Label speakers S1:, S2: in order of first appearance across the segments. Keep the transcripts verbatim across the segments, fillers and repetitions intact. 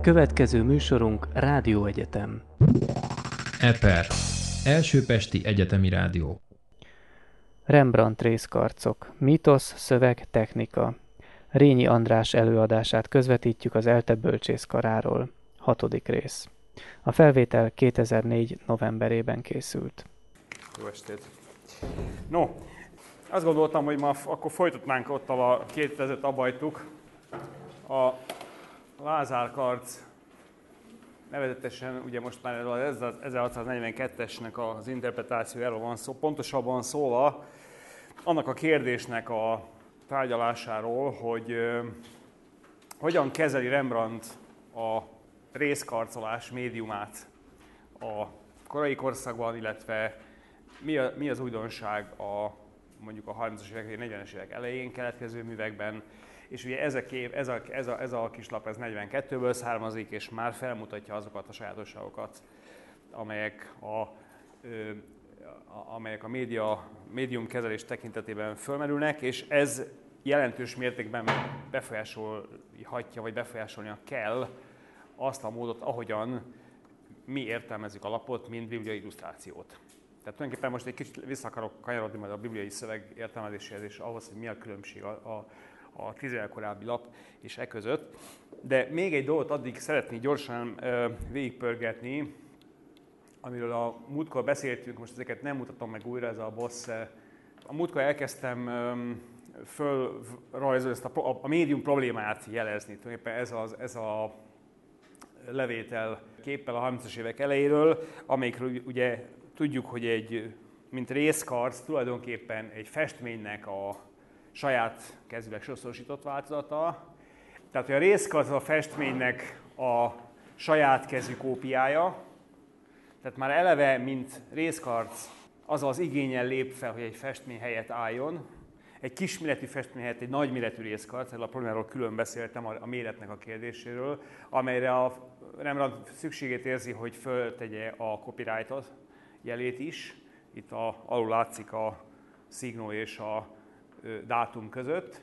S1: Következő műsorunk Rádióegyetem.
S2: Eper. Első pesti egyetemi rádió.
S1: Rembrandt részkarcok. Mítosz, szöveg, technika. Rényi András előadását közvetítjük az ELTE bölcsészkaráról. Hatodik rész. A felvétel kétezer-négy novemberében készült.
S3: Jó estét! No, azt gondoltam, hogy ma akkor folytatnánk ott, a két vezet abajtuk. A Lázár-karc nevezetesen, ugye most már az ezerhatszáznegyvenkettesnek az interpretációjáról van szó, pontosabban szólva annak a kérdésnek a tárgyalásáról, hogy uh, hogyan kezeli Rembrandt a részkarcolás médiumát a korai korszakban, illetve mi, a, mi az újdonság a mondjuk a harmincas évek, negyvenes évek elején keletkező művekben, és ugye ez a, kép, ez, a, ez, a, ez a kislap ez negyvenkettőből származik, és már felmutatja azokat a sajátosságokat, amelyek a, ö, amelyek a média, médium kezelés tekintetében fölmerülnek, és ez jelentős mértékben befolyásolhatja, vagy befolyásolnia kell azt a módot, ahogyan mi értelmezzük a lapot, mint bibliai illusztrációt. Tehát tulajdonképpen most egy kicsit vissza akarok kanyarodni majd a bibliai szöveg értelmezéséhez, és ahhoz, hogy mi a különbség a, a, a tíz évvel korábbi lap és e között. De még egy dolgot addig szeretnék gyorsan ö, végigpörgetni, amiről a múltkor beszéltünk, most ezeket nem mutatom meg újra, ez a Bosse. A múltkor elkezdtem öm, fölrajzolni ezt a, a médium problémát jelezni. Tulajdonképpen ez, az, ez a levétel képpel a harmincas évek elejéről, amelyikről ugye tudjuk, hogy egy, mint részkarc, tulajdonképpen egy festménynek a saját kezűleg sokszorosított változata. Tehát, hogy a részkarc a festménynek a saját kezű kópiája, tehát már eleve, mint részkarc, az az igénnyel lép fel, hogy egy festmény helyett álljon. Egy kisméretű festmény helyett egy nagyméretű részkarc, erről a problémáról külön beszéltem, a méretnek a kérdéséről, amelyre a Rembrandt szükségét érzi, hogy föltegye a copyrightot, jelét is. Itt a, alul látszik a szignó és a ö, dátum között.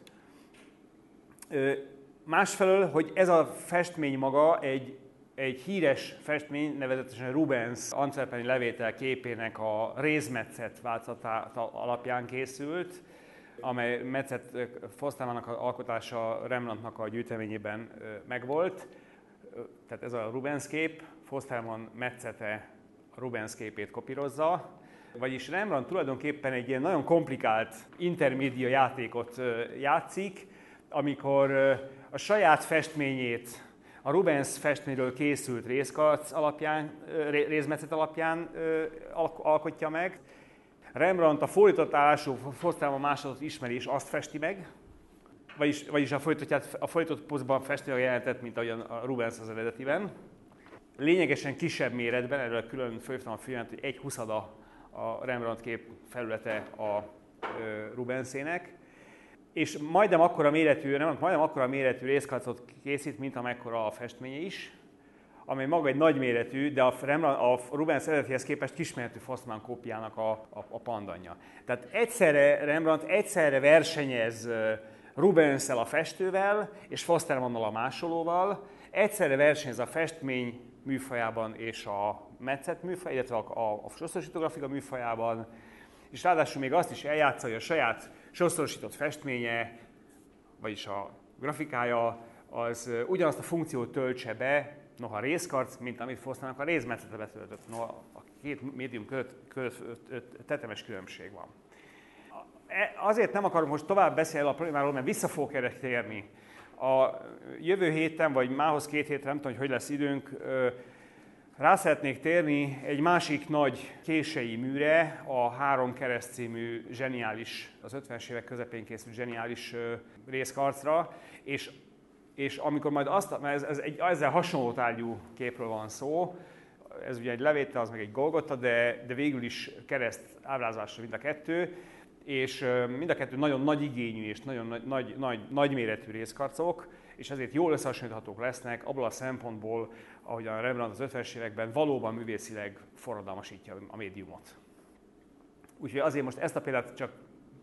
S3: Ö, másfelől, hogy ez a festmény maga egy Egy híres festmény, nevezetesen Rubens antwerpeni levétel képének a rézmetszet változata alapján készült, amely Metszet Fosztámának az alkotása Rembrandtnak a gyűjteményében megvolt. Tehát ez a Rubens kép, Fosztálman Metszete a Rubens képét kopírozza. Vagyis Rembrandt tulajdonképpen egy ilyen nagyon komplikált intermédia játékot játszik, amikor a saját festményét a Rubens festményről készült részkarc alapján, rézmetszet alapján ö, alkotja meg. Rembrandt a fordított állású Fosztálman másolatot ismeri, és azt festi meg, vagyis, vagyis a fordított, a fordított pozban festi a jelenetet, mint ahogyan a Rubens az eredetiben. Lényegesen kisebb méretben, erről külön fölhívtam a figyelmet, hogy egy huszada a Rembrandt kép felülete a ö, Rubensének. És majdnem akkora méretű, nem, majdnem akkora méretű részkarcot készít, mint amekkora a festménye is, amely maga egy nagy méretű, de a, Rembrandt, a Rubens eredetihez képest kisméretű Fosztálman kópiának a, a, a pandanja. Tehát egyszerre Rembrandt egyszerre versenyez Rubenssel a festővel, és Fosztálmannal a másolóval, egyszerre versenyez a festmény műfajában és a metszet műfaj, illetve a, a, a sokszorosító grafika műfajában, és ráadásul még azt is eljátsza, hogy a saját sokszorosított festménye, vagyis a grafikája, az ugyanazt a funkciót töltse be, noha részkarc, mint amit Fosztálmannak a rézmetszete betöltött. Noha a két médium között, között tetemes különbség van. Azért nem akarok most tovább beszélni a problémáról, mert vissza fogok erre térni. A jövő héten, vagy mához két hétre, nem tudom, hogy hogy lesz időnk, rá szeretnék térni egy másik nagy kései műre, a Három kereszt című zseniális, az ötvenes évek közepén készült zseniális részkarcra, és, és amikor majd azt, mert ez, ez egy ezzel hasonló tárgyú képről van szó, ez ugye egy levétel, az meg egy Golgota, de, de végül is kereszt ábrázolásra mind a kettő, és mind a kettő nagyon nagy igényű és nagyon nagy, nagy, nagy, nagyméretű részkarcok, és ezért jól összehasonlíthatók lesznek abból a szempontból, ahogy a Rembrandt az ötvenes években valóban művészileg forradalmasítja a médiumot. Úgyhogy azért most ezt a példát csak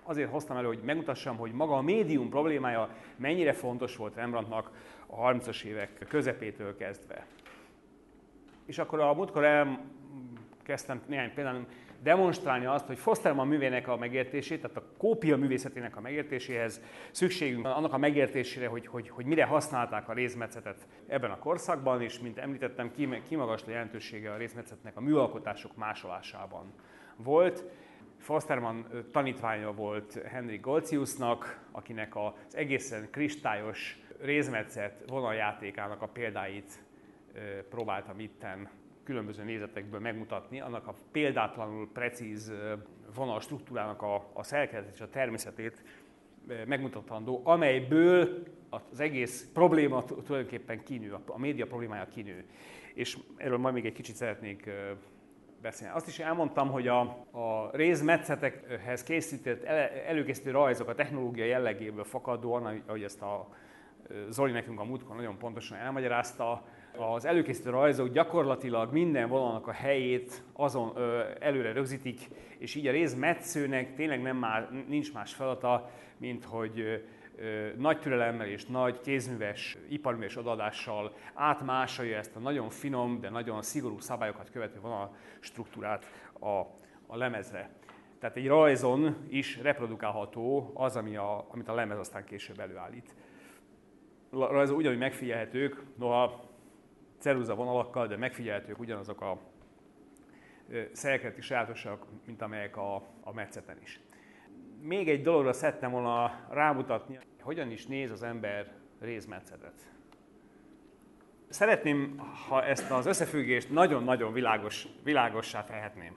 S3: azért hoztam elő, hogy megmutassam, hogy maga a médium problémája mennyire fontos volt Rembrandtnak a harmincas évek közepétől kezdve. És akkor a múltkor elkezdtem néhány példán demonstrálni azt, hogy Forstermann művének a megértését, tehát a kópia művészetének a megértéséhez szükségünk annak a megértésére, hogy, hogy, hogy mire használták a rézmetszetet ebben a korszakban, és mint említettem, kimagasló jelentősége a rézmetszetnek a műalkotások másolásában volt. Forstermann tanítványa volt Henrik Goltziusnak, akinek az egészen kristályos rézmetszet vonaljátékának a példáit próbáltam itten különböző nézetekből megmutatni, annak a példátlanul precíz vonal struktúrának a, a szerkezetét és a természetét megmutatandó, amelyből az egész probléma tulajdonképpen kinő, a média problémája kinő. És erről majd még egy kicsit szeretnék beszélni. Azt is elmondtam, hogy a, a rézmetszetekhez készített, előkészítő rajzok a technológia jellegéből fakadóan, ahogy ezt a Zoli nekünk a múltkor nagyon pontosan elmagyarázta, az előkészítő rajzok gyakorlatilag minden vonalnak a helyét azon ö, előre rögzítik, és így a rézmetszőnek tényleg nem már, nincs más feladata, mint hogy ö, nagy türelemmel és nagy kézműves, iparműves odaadással átmásolja ezt a nagyon finom, de nagyon szigorú szabályokat követő vonal struktúrát a, a lemezre. Tehát egy rajzon is reprodukálható az, ami a, amit a lemez aztán később előállít. A rajzok ugyanúgy megfigyelhetők, noha ceruza vonalakkal, de megfigyelhetők ugyanazok a szerkezeti sajátosságok, mint amelyek a, a metszeten is. Még egy dologra szerettem volna rámutatni, hogyan is néz az ember rézmetszetet. Szeretném, ha ezt az összefüggést nagyon-nagyon világos, világossá tehetném.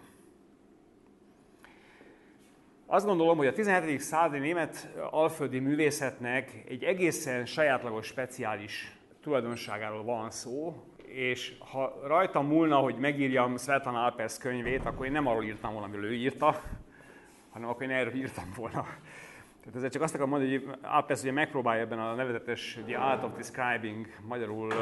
S3: Azt gondolom, hogy a tizenhetedik századi német alföldi művészetnek egy egészen sajátlagos, speciális tulajdonságáról van szó, és ha rajtam múlna, hogy megírjam Svetlana Alpers könyvét, akkor én nem arról írtam volna, amiről ő írta, hanem akkor én erről írtam volna. Tehát ezzel csak azt akarom mondani, hogy Alpers ugye megpróbálja ebben a nevezetes The Art of Describing, magyarul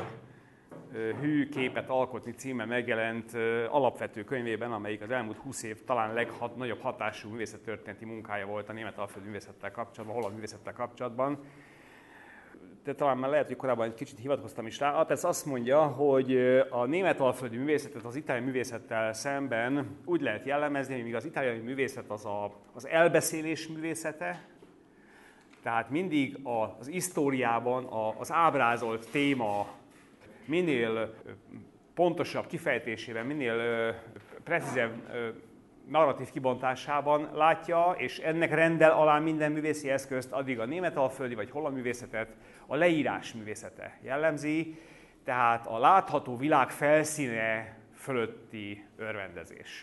S3: Hű képet alkotni címmel megjelent alapvető könyvében, amelyik az elmúlt húsz év talán legnagyobb hatású művészettörténeti munkája volt a német alföldi művészettel kapcsolatban, holland művészettel kapcsolatban. De talán már lehet, hogy korábban egy kicsit hivatkoztam is rá. Alpers azt mondja, hogy a német alföldi művészetet az itáliai művészettel szemben úgy lehet jellemezni, hogy míg az itáliai művészet az a, az elbeszélés művészete, tehát mindig az hisztóriában az ábrázolt téma minél pontosabb kifejtésében, minél precízebb narratív kibontásában látja, és ennek rendel alá minden művészi eszközt, addig a német alföldi vagy holland művészetet a leírás művészete jellemzi, tehát a látható világ felszíne fölötti örvendezés.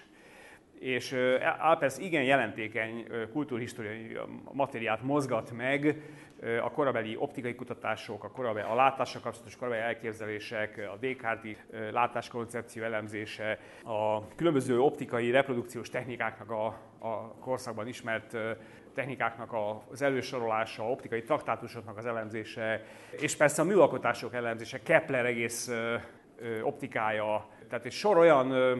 S3: És Alpers igen jelentékeny kultúrhistóriai materiát mozgat meg, a korabeli optikai kutatások, a, korabeli, a látással kapcsolatos korabeli elképzelések, a Descartes-i látáskoncepció elemzése, a különböző optikai reprodukciós technikáknak a, a korszakban ismert technikáknak az elősorolása, optikai traktátusoknak az elemzése, és persze a műalkotások elemzése, Kepler egész optikája, tehát egy sor olyan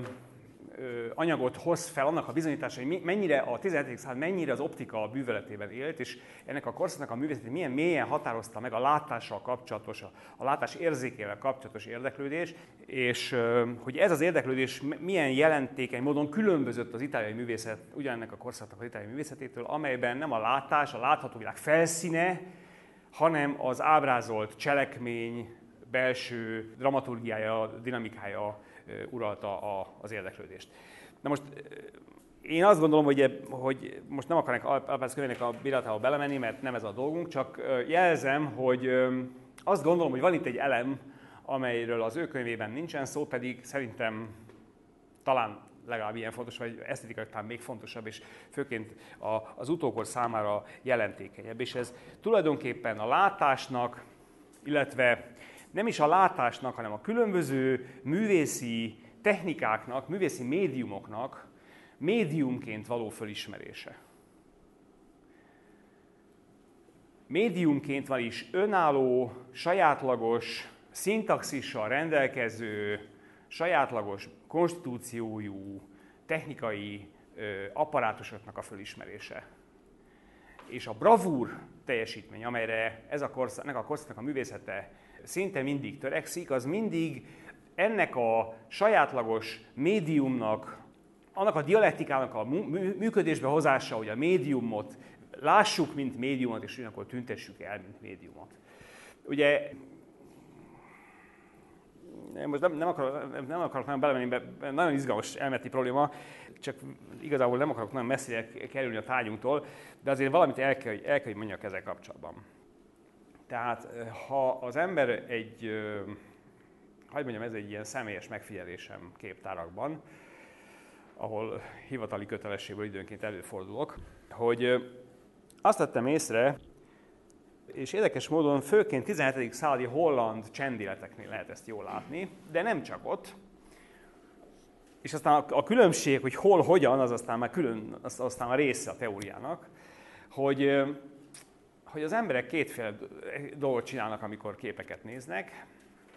S3: anyagot hoz fel annak a bizonyítása, hogy mennyire a tizenhetedik század mennyire az optika bűvöletében élt, és ennek a korszaknak a művészeti milyen mélyen határozta meg a látással kapcsolatos, a látás érzékével kapcsolatos érdeklődés, és hogy ez az érdeklődés milyen jelentékeny módon különbözött az itáliai művészet, ugyanennek a korszaknak az itáliai művészetétől, amelyben nem a látás, a látható világ felszíne, hanem az ábrázolt cselekmény, belső dramaturgiája, dinamikája uralta az érdeklődést. Na most én azt gondolom, hogy, hogy most nem akarnék Alpers könyvének a bírálatába belemenni, mert nem ez a dolgunk, csak jelzem, hogy azt gondolom, hogy van itt egy elem, amelyről az ő könyvében nincsen szó, pedig szerintem talán legalább ilyen fontos, vagy esztétikai talán még fontosabb, és főként az utókor számára jelentékenyebb. És ez tulajdonképpen a látásnak, illetve nem is a látásnak, hanem a különböző művészi technikáknak, művészi médiumoknak médiumként való fölismerése. Médiumként, vagyis önálló, sajátlagos, szintaxissal rendelkező, sajátlagos konstitúciójú technikai ö, apparátusoknak a fölismerése. és a bravúr teljesítmény, amelyre ez a korszaknak a, korszaknak a művészete szinte mindig törekszik, az mindig ennek a sajátlagos médiumnak, annak a dialektikának a működésbe hozása, hogy a médiumot lássuk, mint médiumot, és ugyanakkor tüntessük el, mint médiumot. Ugye, most nem, nem, akarok, nem akarok nagyon belemenni, be, nagyon izgalmas elméleti probléma, csak igazából nem akarok nagyon messzire kerülni a tárgyunktól, de azért valamit el kell, el kell hogy mondjak ezzel kapcsolatban. Tehát, ha az ember egy, hogy mondjam, ez egy ilyen személyes megfigyelésem képtárakban, ahol hivatali kötelességből időnként előfordulok, hogy azt vettem észre, és érdekes módon főként tizenhetedik századi holland csendéleteknél lehet ezt jól látni, de nem csak ott. És aztán a különbség, hogy hol, hogyan, az aztán már külön, az aztán a része a teóriának, hogy, hogy az emberek kétféle dolgot csinálnak, amikor képeket néznek.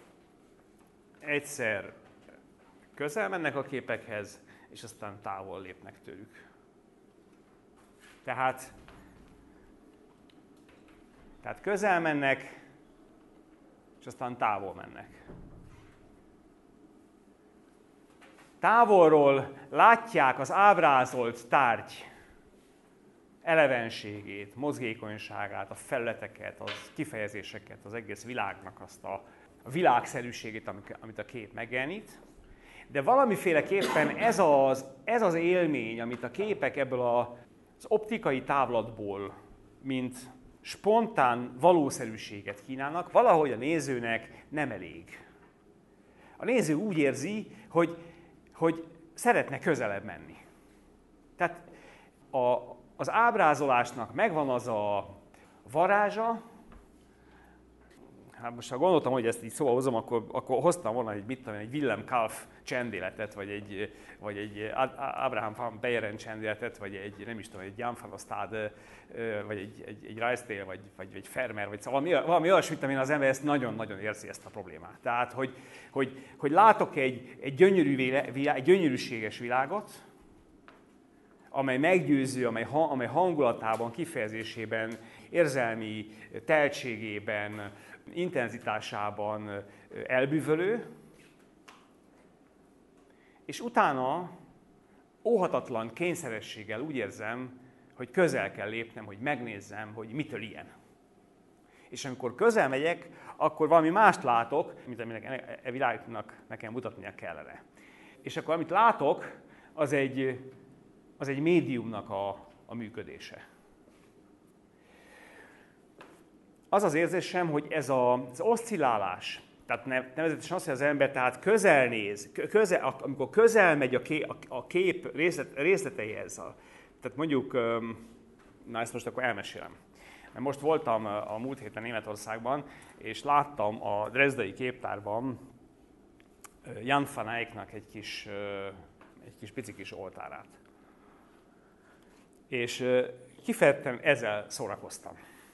S3: Egyszer közel mennek a képekhez, és aztán távol lépnek tőlük. Tehát, tehát közel mennek, és aztán távol mennek. Távolról látják az ábrázolt tárgy elevenségét, mozgékonyságát, a felületeket, az kifejezéseket, az egész világnak azt a, a világszerűségét, amit a kép megjelenít. De valamiféleképpen ez az, ez az élmény, amit a képek ebből az optikai távlatból, mint spontán valószerűséget kínálnak, valahogy a nézőnek nem elég. A néző úgy érzi, hogy, hogy szeretne közelebb menni. Tehát a, az ábrázolásnak megvan az a varázsa. Hát most ha gondoltam, hogy ezt így szóval hozom, akkor, akkor hoztam volna egy, mit tudom, egy Willem Kalf csendéletet, vagy egy, vagy egy Abraham van Beieren csendéletet, vagy egy, nem is tudom, egy Jan van Ostade, vagy egy, egy, egy Ruysdael, vagy, vagy egy Vermeer, vagy szóval valami, valami olyasmit, amin az ember ezt nagyon-nagyon érzi ezt a problémát. Tehát, hogy, hogy, hogy látok egy, egy, gyönyörű világ, egy gyönyörűséges világot, amely meggyőző, amely, amely hangulatában, kifejezésében, érzelmi teltségében, intenzitásában elbűvölő, és utána óhatatlan kényszerességgel úgy érzem, hogy közel kell lépnem, hogy megnézzem, hogy mitől ilyen. És amikor közel megyek, akkor valami mást látok, mint aminek e világnak nekem mutatnia kellene. És akkor amit látok, az egy, az egy médiumnak a, a működése. Az az érzésem, hogy ez az oszcillálás, tehát nevezetesen az, hogy az ember tehát közel néz, közel, amikor közel megy a kép, a kép részlet, részleteihez, tehát mondjuk, na ezt most akkor elmesélem. Mert most voltam a múlt héten Németországban, és láttam a Dresdai képtárban Jan van Eycknak egy kis, egy kis pici kis oltárát. És kifejezetten ezzel szórakoztam.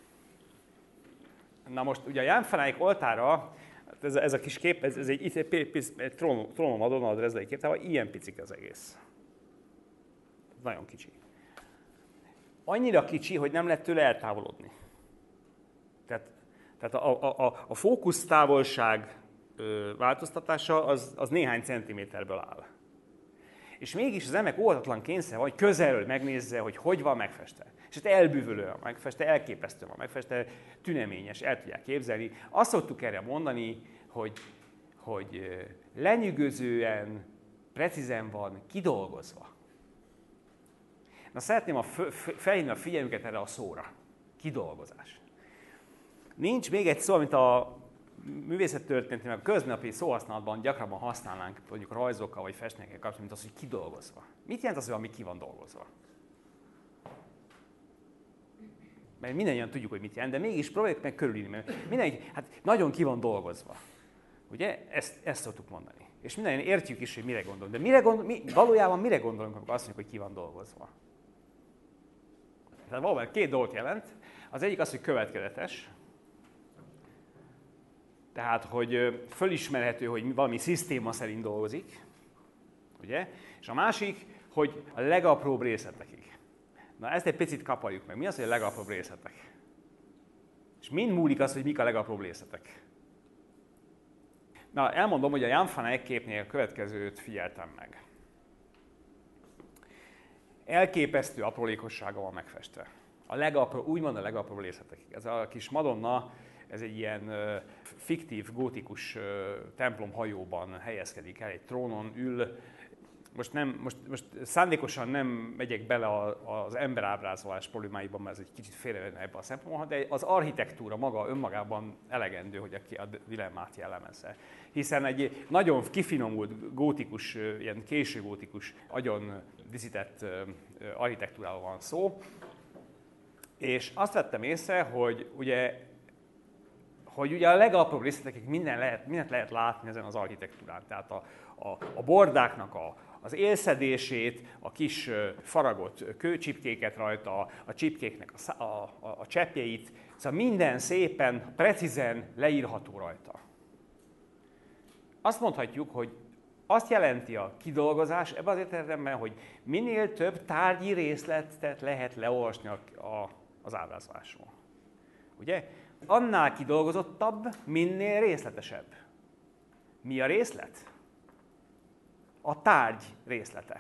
S3: Na most ugye a Jan van Eyck oltára, ez a, ez a kis kép, ez, ez egy, egy, egy trónon Madonna a Dresdai képtárban, ilyen picik az egész. Nagyon kicsi. Annyira kicsi, hogy nem lehet tőle eltávolodni. Tehát, tehát a, a, a fókusztávolság ö, változtatása az, az néhány centiméterből áll. És mégis az emberek óhatatlan kényszer van, hogy közelről megnézze, hogy hogy van megfestve. És ezt elbűvölő a megfestve, elképesztő a megfestve, tüneményes, el tudják képzelni. Azt szoktuk erre mondani, hogy, hogy lenyűgözően, precízen van kidolgozva. Na, szeretném a felhívni a figyelmüket erre a szóra. Kidolgozás. Nincs még egy szó, amit a művészettörténeti, meg a köznapi szóhasználatban gyakrabban használnánk, mondjuk rajzokkal vagy festményekkel kapcsolatban, mint az, hogy kidolgozva. Mit jelent az, hogy valami ki van dolgozva? Mert mindannyian tudjuk, hogy mit jelent, de mégis próbáljuk meg körülírni, mert mindenki, hát nagyon ki van dolgozva. Ugye? Ezt, ezt szoktuk mondani. És mindannyian értjük is, hogy mire gondolunk. De mire gondol, mi, valójában mire gondolunk, amikor azt mondjuk, hogy ki van dolgozva? Tehát valóban két dolgot jelent. Az egyik az, hogy következetes. Tehát, hogy fölismerhető, hogy valami szisztéma szerint dolgozik. Ugye? És a másik, hogy a legapróbb részletekig. Na ezt egy picit kapaljuk meg. Mi az, hogy a legapróbb részletek? És mind múlik az, hogy mik a legapróbb részletek? Na, elmondom, hogy a Jan van Eyck képnél a következőt figyeltem meg. Elképesztő aprólékossága van megfestve. A legapró, úgymond a legapróbb részletekig. Ez a kis Madonna, ez egy ilyen uh, fiktív, gótikus uh, templom hajóban helyezkedik el, egy trónon ül. Most, nem, most, most szándékosan nem megyek bele a, az emberábrázolás problémáiban, mert ez egy kicsit félrejönne ebben a szempontból, de az architektúra maga önmagában elegendő, hogy a, a dilemmát jellemezze. Hiszen egy nagyon kifinomult, gótikus, ilyen késő gótikus, agyon díszített architektúrával van szó, és azt vettem észre, hogy ugye, hogy ugye a legapróbb részletekig minden lehet, mindent lehet látni ezen az architektúrán. Tehát a, a, a bordáknak a, az élszedését, a kis faragott kőcsipkéket rajta, a csipkéknek a, a, a, a cseppjeit, szóval minden szépen, precízen leírható rajta. Azt mondhatjuk, hogy azt jelenti a kidolgozás ebben az értelemben, hogy minél több tárgyi részletet lehet leolvasni a, a, az ábrázolásról. Ugye? Annál kidolgozottabb, minél részletesebb. Mi a részlet? A tárgy részlete.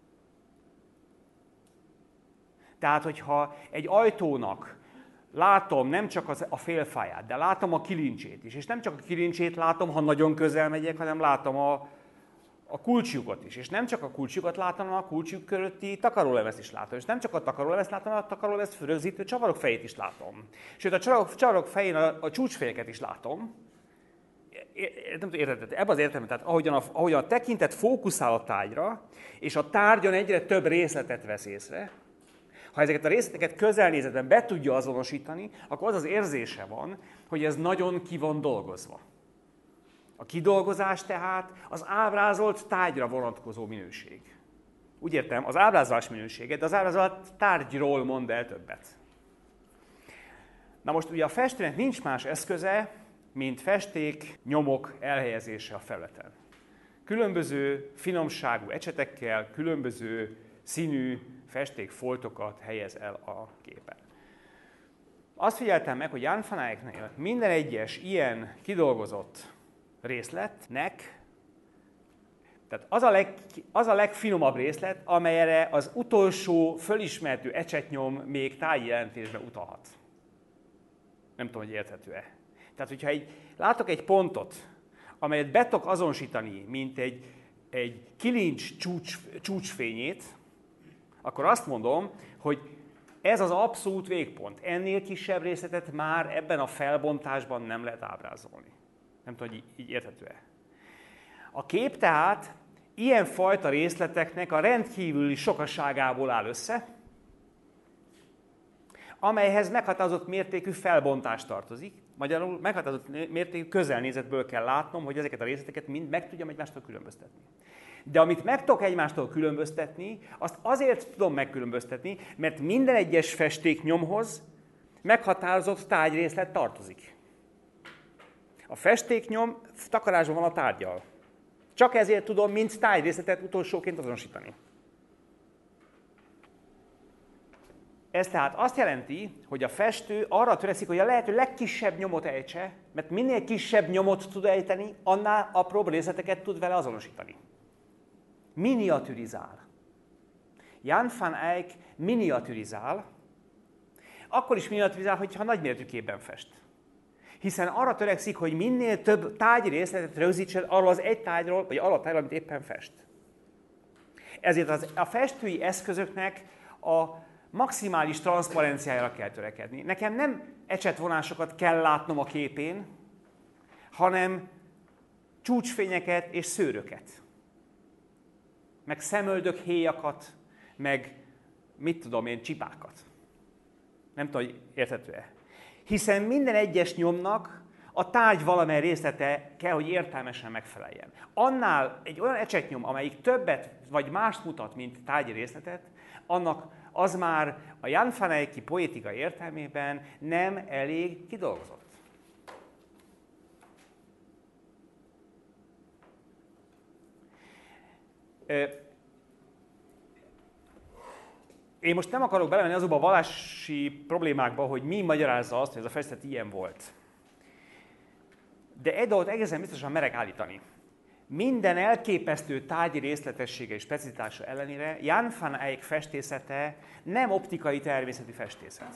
S3: Tehát, hogyha egy ajtónak látom nem csak az, a félfáját, de látom a kilincsét is, és nem csak a kilincsét látom, ha nagyon közel megyek, hanem látom a, a kulcsjukat is. És nem csak a kulcsjukat látom, hanem a kulcsjuk körötti takarólemezt is látom. És nem csak a takarólemezt látom, hanem a takarólemezt rögzítő csavarok fejét is látom. Sőt, a csavarok, csavarok fején a, a csúcsfejeket is látom. Nem tudom, érted, ebben az értelemben, tehát ahogyan a, ahogyan a tekintet fókuszál a tárgyra, és a tárgyon egyre több részletet vesz észre, ha ezeket a részleteket közelnézetben be tudja azonosítani, akkor az az érzése van, hogy ez nagyon ki van dolgozva. A kidolgozás tehát az ábrázolt tárgyra vonatkozó minőség. Úgy értem, az ábrázolás minősége, de az ábrázolt tárgyról mond el többet. Na most ugye a festőnek nincs más eszköze, mint festék, nyomok elhelyezése a felületen. Különböző finomságú ecsetekkel, különböző színű festékfoltokat helyez el a képen. Azt figyeltem meg, hogy Jan van Eycknél minden egyes ilyen kidolgozott részletnek, tehát az a, leg, az a legfinomabb részlet, amelyre az utolsó fölismertő ecsetnyom még tájjelentésben utalhat. Nem tudom, hogy érthető-e. Tehát, hogyha egy, látok egy pontot, amelyet be tudok azonosítani, mint egy, egy kilincs csúcs, csúcsfényét, akkor azt mondom, hogy ez az abszolút végpont. Ennél kisebb részletet már ebben a felbontásban nem lehet ábrázolni. Nem tudom, hogy így érthető-e. A kép tehát ilyen fajta részleteknek a rendkívüli sokaságából áll össze, amelyhez meghatározott mértékű felbontás tartozik. Magyarul meghatározott mértékű közelnézetből kell látnom, hogy ezeket a részleteket mind meg tudjam egymástól különböztetni. De amit meg tudok egymástól különböztetni, azt azért tudom megkülönböztetni, mert minden egyes festéknyomhoz meghatározott tárgyrészlet tartozik. A festéknyom takarásban van a tárggyal. Csak ezért tudom mind tárgyrészletet utolsóként azonosítani. Ez tehát azt jelenti, hogy a festő arra törekszik, hogy a lehető legkisebb nyomot ejtse, mert minél kisebb nyomot tud ejteni, annál apróbb részleteket tud vele azonosítani. Miniaturizál. Jan van Eyck miniaturizál, akkor is miniaturizál, hogyha nagyméretű képben fest. Hiszen arra törekszik, hogy minél több tárgyi részletet rögzítsen arról az egy tárgyról, vagy arról a tárgyról, amit éppen fest. Ezért az, a festői eszközöknek a maximális transzparenciájára kell törekedni. Nekem nem ecsetvonásokat kell látnom a képén, hanem csúcsfényeket és szőröket. Meg szemöldök héjakat, meg mit tudom én, csipákat. Nem tudom, hogy érthető-e. Hiszen minden egyes nyomnak a tárgy valamely részlete kell, hogy értelmesen megfeleljen. Annál egy olyan ecsetnyom, amelyik többet vagy mást mutat, mint tárgyi részletet, annak az már a Jan van Eyck-i poétika értelmében nem elég kidolgozott. Én most nem akarok belemenni azokba a vallási problémákba, hogy mi magyarázza azt, hogy ez a festett ilyen volt. De egy dolgot egészen biztosan merek állítani. Minden elképesztő tárgyi részletessége és specifitása ellenére Jan van Eyck festészete nem optikai természeti festészet.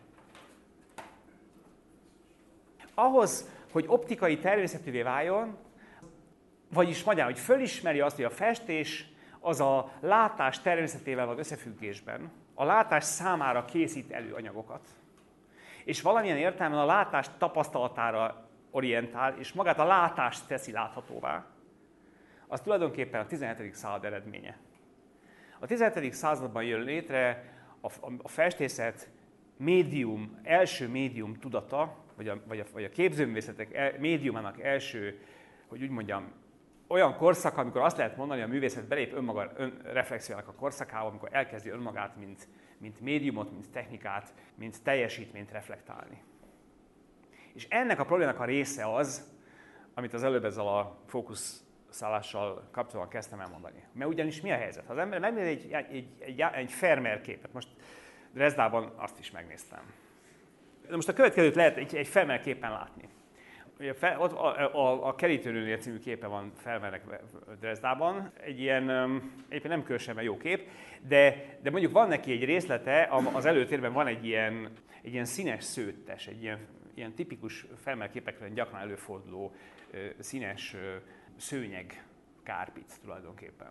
S3: Ahhoz, hogy optikai természetűvé váljon, vagyis magyarul, hogy fölismeri azt, hogy a festés az a látás természetével van összefüggésben, a látás számára készít elő anyagokat, és valamilyen értelemben a látás tapasztalatára orientál, és magát a látást teszi láthatóvá, az tulajdonképpen a tizenhetedik század eredménye. A tizenhetedik században jön létre a, a festészet médium, első médium tudata, vagy a, vagy a, vagy a képzőművészetek el, médiumának első, hogy úgy mondjam, olyan korszak, amikor azt lehet mondani, hogy a művészet belép önmaga önreflexiónak a korszakába, amikor elkezdi önmagát, mint, mint médiumot, mint technikát, mint teljesítményt reflektálni. És ennek a problémának a része az, amit az előbb ezzel a fókuszszállással kapcsolatban kezdtem elmondani. Mert ugyanis mi a helyzet? Ha az ember megnéz egy, egy, egy, egy Vermeer képet, most Dresdában azt is megnéztem. De most a következőt lehet egy, egy Vermeer képen látni. Ugye fel, ott a, a, a Kerítőnőnél című képe van Vermeernek Dresdában. Egy ilyen, egyébként nem különösen jó kép, de, de mondjuk van neki egy részlete, az előtérben van egy ilyen, egy ilyen színes szőttes, egy ilyen, ilyen tipikus Vermeer képekben gyakran előforduló színes szőnyeg kárpic tulajdonképpen.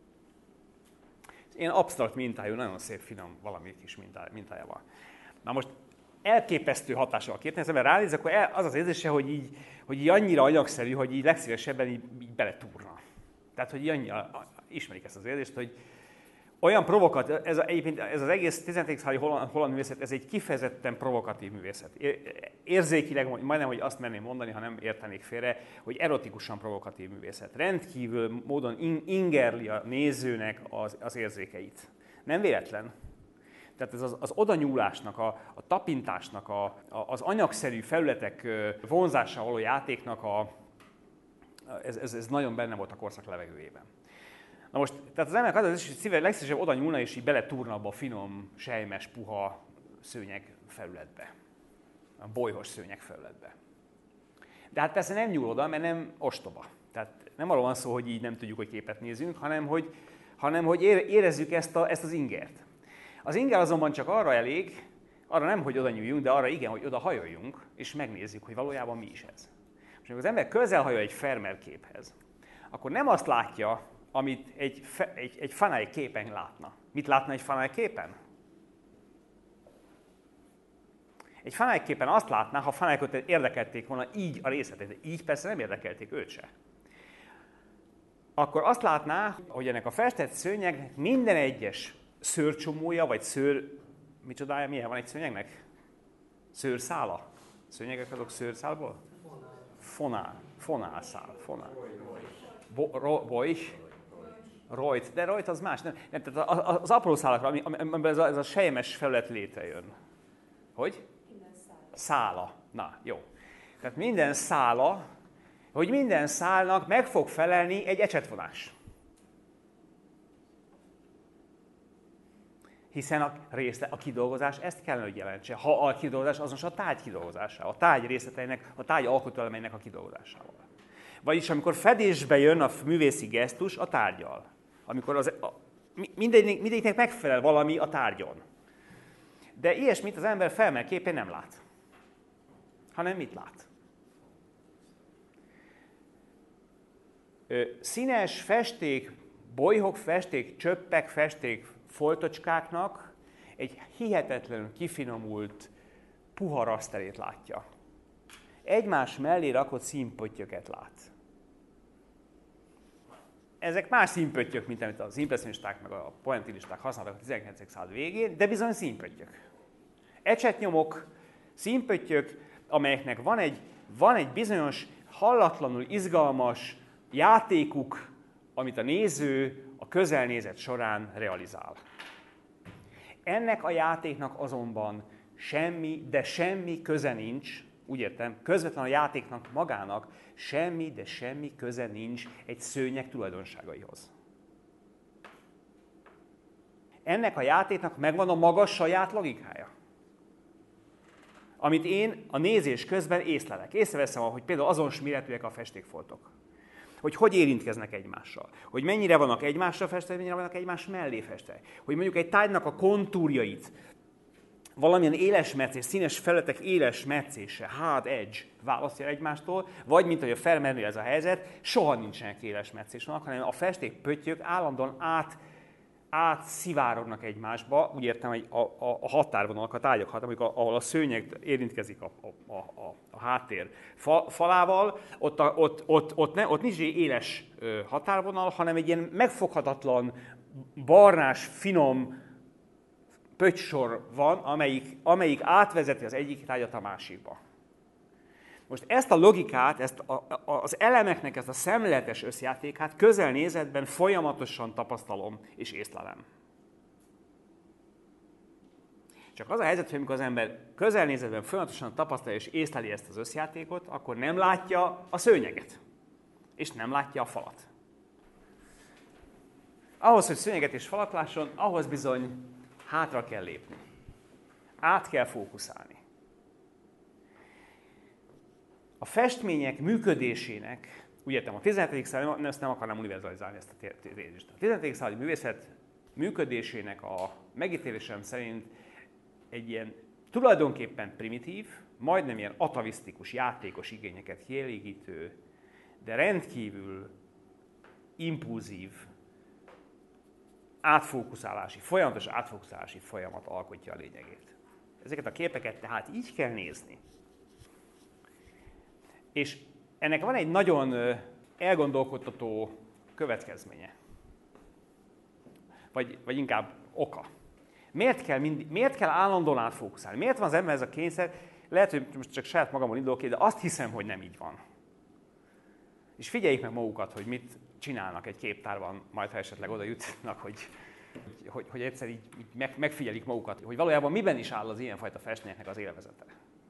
S3: Ilyen absztrakt mintájú, nagyon szép, finom valami kis mintája van. Na most elképesztő hatással a képnek, az ember ránéz, akkor az az érzése, hogy így, hogy így annyira anyagszerű, hogy így legszívesebben így, így beletúrna. Tehát, hogy így annyira, ismerik ezt az érzést, hogy olyan provokatív, ez, a, ez az egész tizenhetedik századi holland, holland művészet, ez egy kifejezetten provokatív művészet. Érzékileg, majdnem, hogy azt merném mondani, ha nem értenék félre, hogy erotikusan provokatív művészet. Rendkívül módon ingerli a nézőnek az, az érzékeit. Nem véletlen. Tehát ez az, az odanyúlásnak, a, a tapintásnak, a, a, az anyagszerű felületek vonzással való játéknak a, ez, ez, ez nagyon benne volt a korszak levegőjében. Na most, tehát az emberek az, hogy szíve legszívesebb oda nyúlna, és így beletúrna abba a finom, sejmes, puha szőnyeg felületbe. A bolyhos szőnyeg felületbe. De hát persze nem nyúl oda, mert nem ostoba. Tehát nem arról van szó, hogy így nem tudjuk, hogy képet nézünk, hanem hogy, hanem, hogy érezzük ezt, a, ezt az ingert. Az inger azonban csak arra elég, arra nem, hogy oda nyúljunk, de arra igen, hogy oda hajoljunk, és megnézzük, hogy valójában mi is ez. És amikor az ember közel hajol egy Vermeer képhez, akkor nem azt látja, amit egy, egy, egy Van Eyck képen látna. Mit látna egy Van Eyck képen? Egy Van Eyck képen azt látná, ha Van Eyckot érdekelték volna így a részletet, így persze nem érdekelték őt se. Akkor azt látná, hogy ennek a festett szőnyegnek minden egyes szőrcsomója, vagy szőr... Micsodája, milyen van egy szőnyegnek? Szőrszála? Szőnyegek azok szőrszálból? Fonál. Fonálszál. Fonál. Bojh. Rojt. De rojt az más. Nem, nem, tehát az apró szálakra, amiben ez a, ez a sejmes felület létrejön. Hogy? Szála. Na, jó. Tehát minden szála, hogy minden szálnak meg fog felelni egy ecsetvonás. Hiszen a, részle, a kidolgozás ezt kellene, hogy jelentse. Ha a kidolgozás azonos a tárgy kidolgozásával, a tárgy részleteinek, a tárgy alkotóelemeinek a kidolgozásával. Vagyis amikor fedésbe jön a művészi gesztus a tárggyal. Amikor az, a, mindegyik, mindegyiknek megfelel valami a tárgyon. De ilyesmit az ember Vermeer képén nem lát. Hanem mit lát? Ö, színes festék, bolyhok festék, csöppek festék, foltocskáknak egy hihetetlenül kifinomult, puha raszterét látja. Egymás mellé rakott színpöttyöket lát. Ezek más színpöttyök, mint amit az impresszonisták meg a pointillisták használtak a tizenkilencedik század végén, de bizony színpöttyök. Ecsetnyomok, színpöttyök, amelyeknek van egy, van egy bizonyos, hallatlanul izgalmas játékuk, amit a néző a közelnézet során realizál. Ennek a játéknak azonban semmi, de semmi köze nincs, úgy értem, közvetlen a játéknak magának semmi, de semmi köze nincs egy szőnyeg tulajdonságaihoz. ennek a játéknak megvan a maga saját logikája. Amit én a nézés közben észlelek. Észreveszem, hogy például azonos méretűek a festékfoltok. Hogy hogy érintkeznek egymással. Hogy mennyire vannak egymásra festve, mennyire vannak egymás mellé festve. Hogy mondjuk egy tárgynak a kontúrjait, valamilyen éles metszés, színes felületek éles metszése, hard edge választja egymástól, vagy mint ahogy a felmerül ez a helyzet, soha nincsenek éles metszés vannak, hanem a festékpöttyök állandóan át, átszivárognak egymásba, úgy értem, hogy a, a, a határvonalak, a tárgyak határvonalak, ahol a szőnyeg érintkezik a, a, a, a háttér fa, falával, ott, a, ott, ott, ott, ne, ott nincs egy éles határvonal, hanem egy ilyen megfoghatatlan, barnás, finom pöttsor van, amelyik, amelyik átvezeti az egyik tárgyat a másikba. Most ezt a logikát, ezt a, a, az elemeknek ezt a szemléletes összjátékát közelnézetben folyamatosan tapasztalom és észlelem. Csak az a helyzet, hogy amikor az ember közelnézetben folyamatosan tapasztalja és észleli ezt az összjátékot, akkor nem látja a szőnyeget, és nem látja a falat. Ahhoz, hogy szőnyeget és falat lásson, ahhoz bizony hátra kell lépni. Át kell fókuszálni. A festmények működésének, úgy értem, a tizenhetedik század, ezt nem akarnám univerzalizálni ezt a tézist. A tizenhetedik századi művészet működésének a megítélésem szerint egy ilyen tulajdonképpen primitív, majdnem ilyen atavisztikus, játékos igényeket kielégítő, de rendkívül impulzív, átfókuszálási, folyamatos átfókuszálási folyamat alkotja a lényegét. Ezeket a képeket tehát így kell nézni. És ennek van egy nagyon elgondolkodtató következménye. Vagy, vagy inkább oka. Miért kell, mind, miért kell állandóan átfókuszálni? Miért van az ember ez a kényszer? Lehet, hogy most csak saját magamon indulok ki, de azt hiszem, hogy nem így van. És figyeljék meg magukat, hogy mit csinálnak egy képtárban, majd ha esetleg oda jutnak, hogy, hogy, hogy egyszer így, így meg, megfigyelik magukat, hogy valójában miben is áll az ilyenfajta festményeknek az élvezete.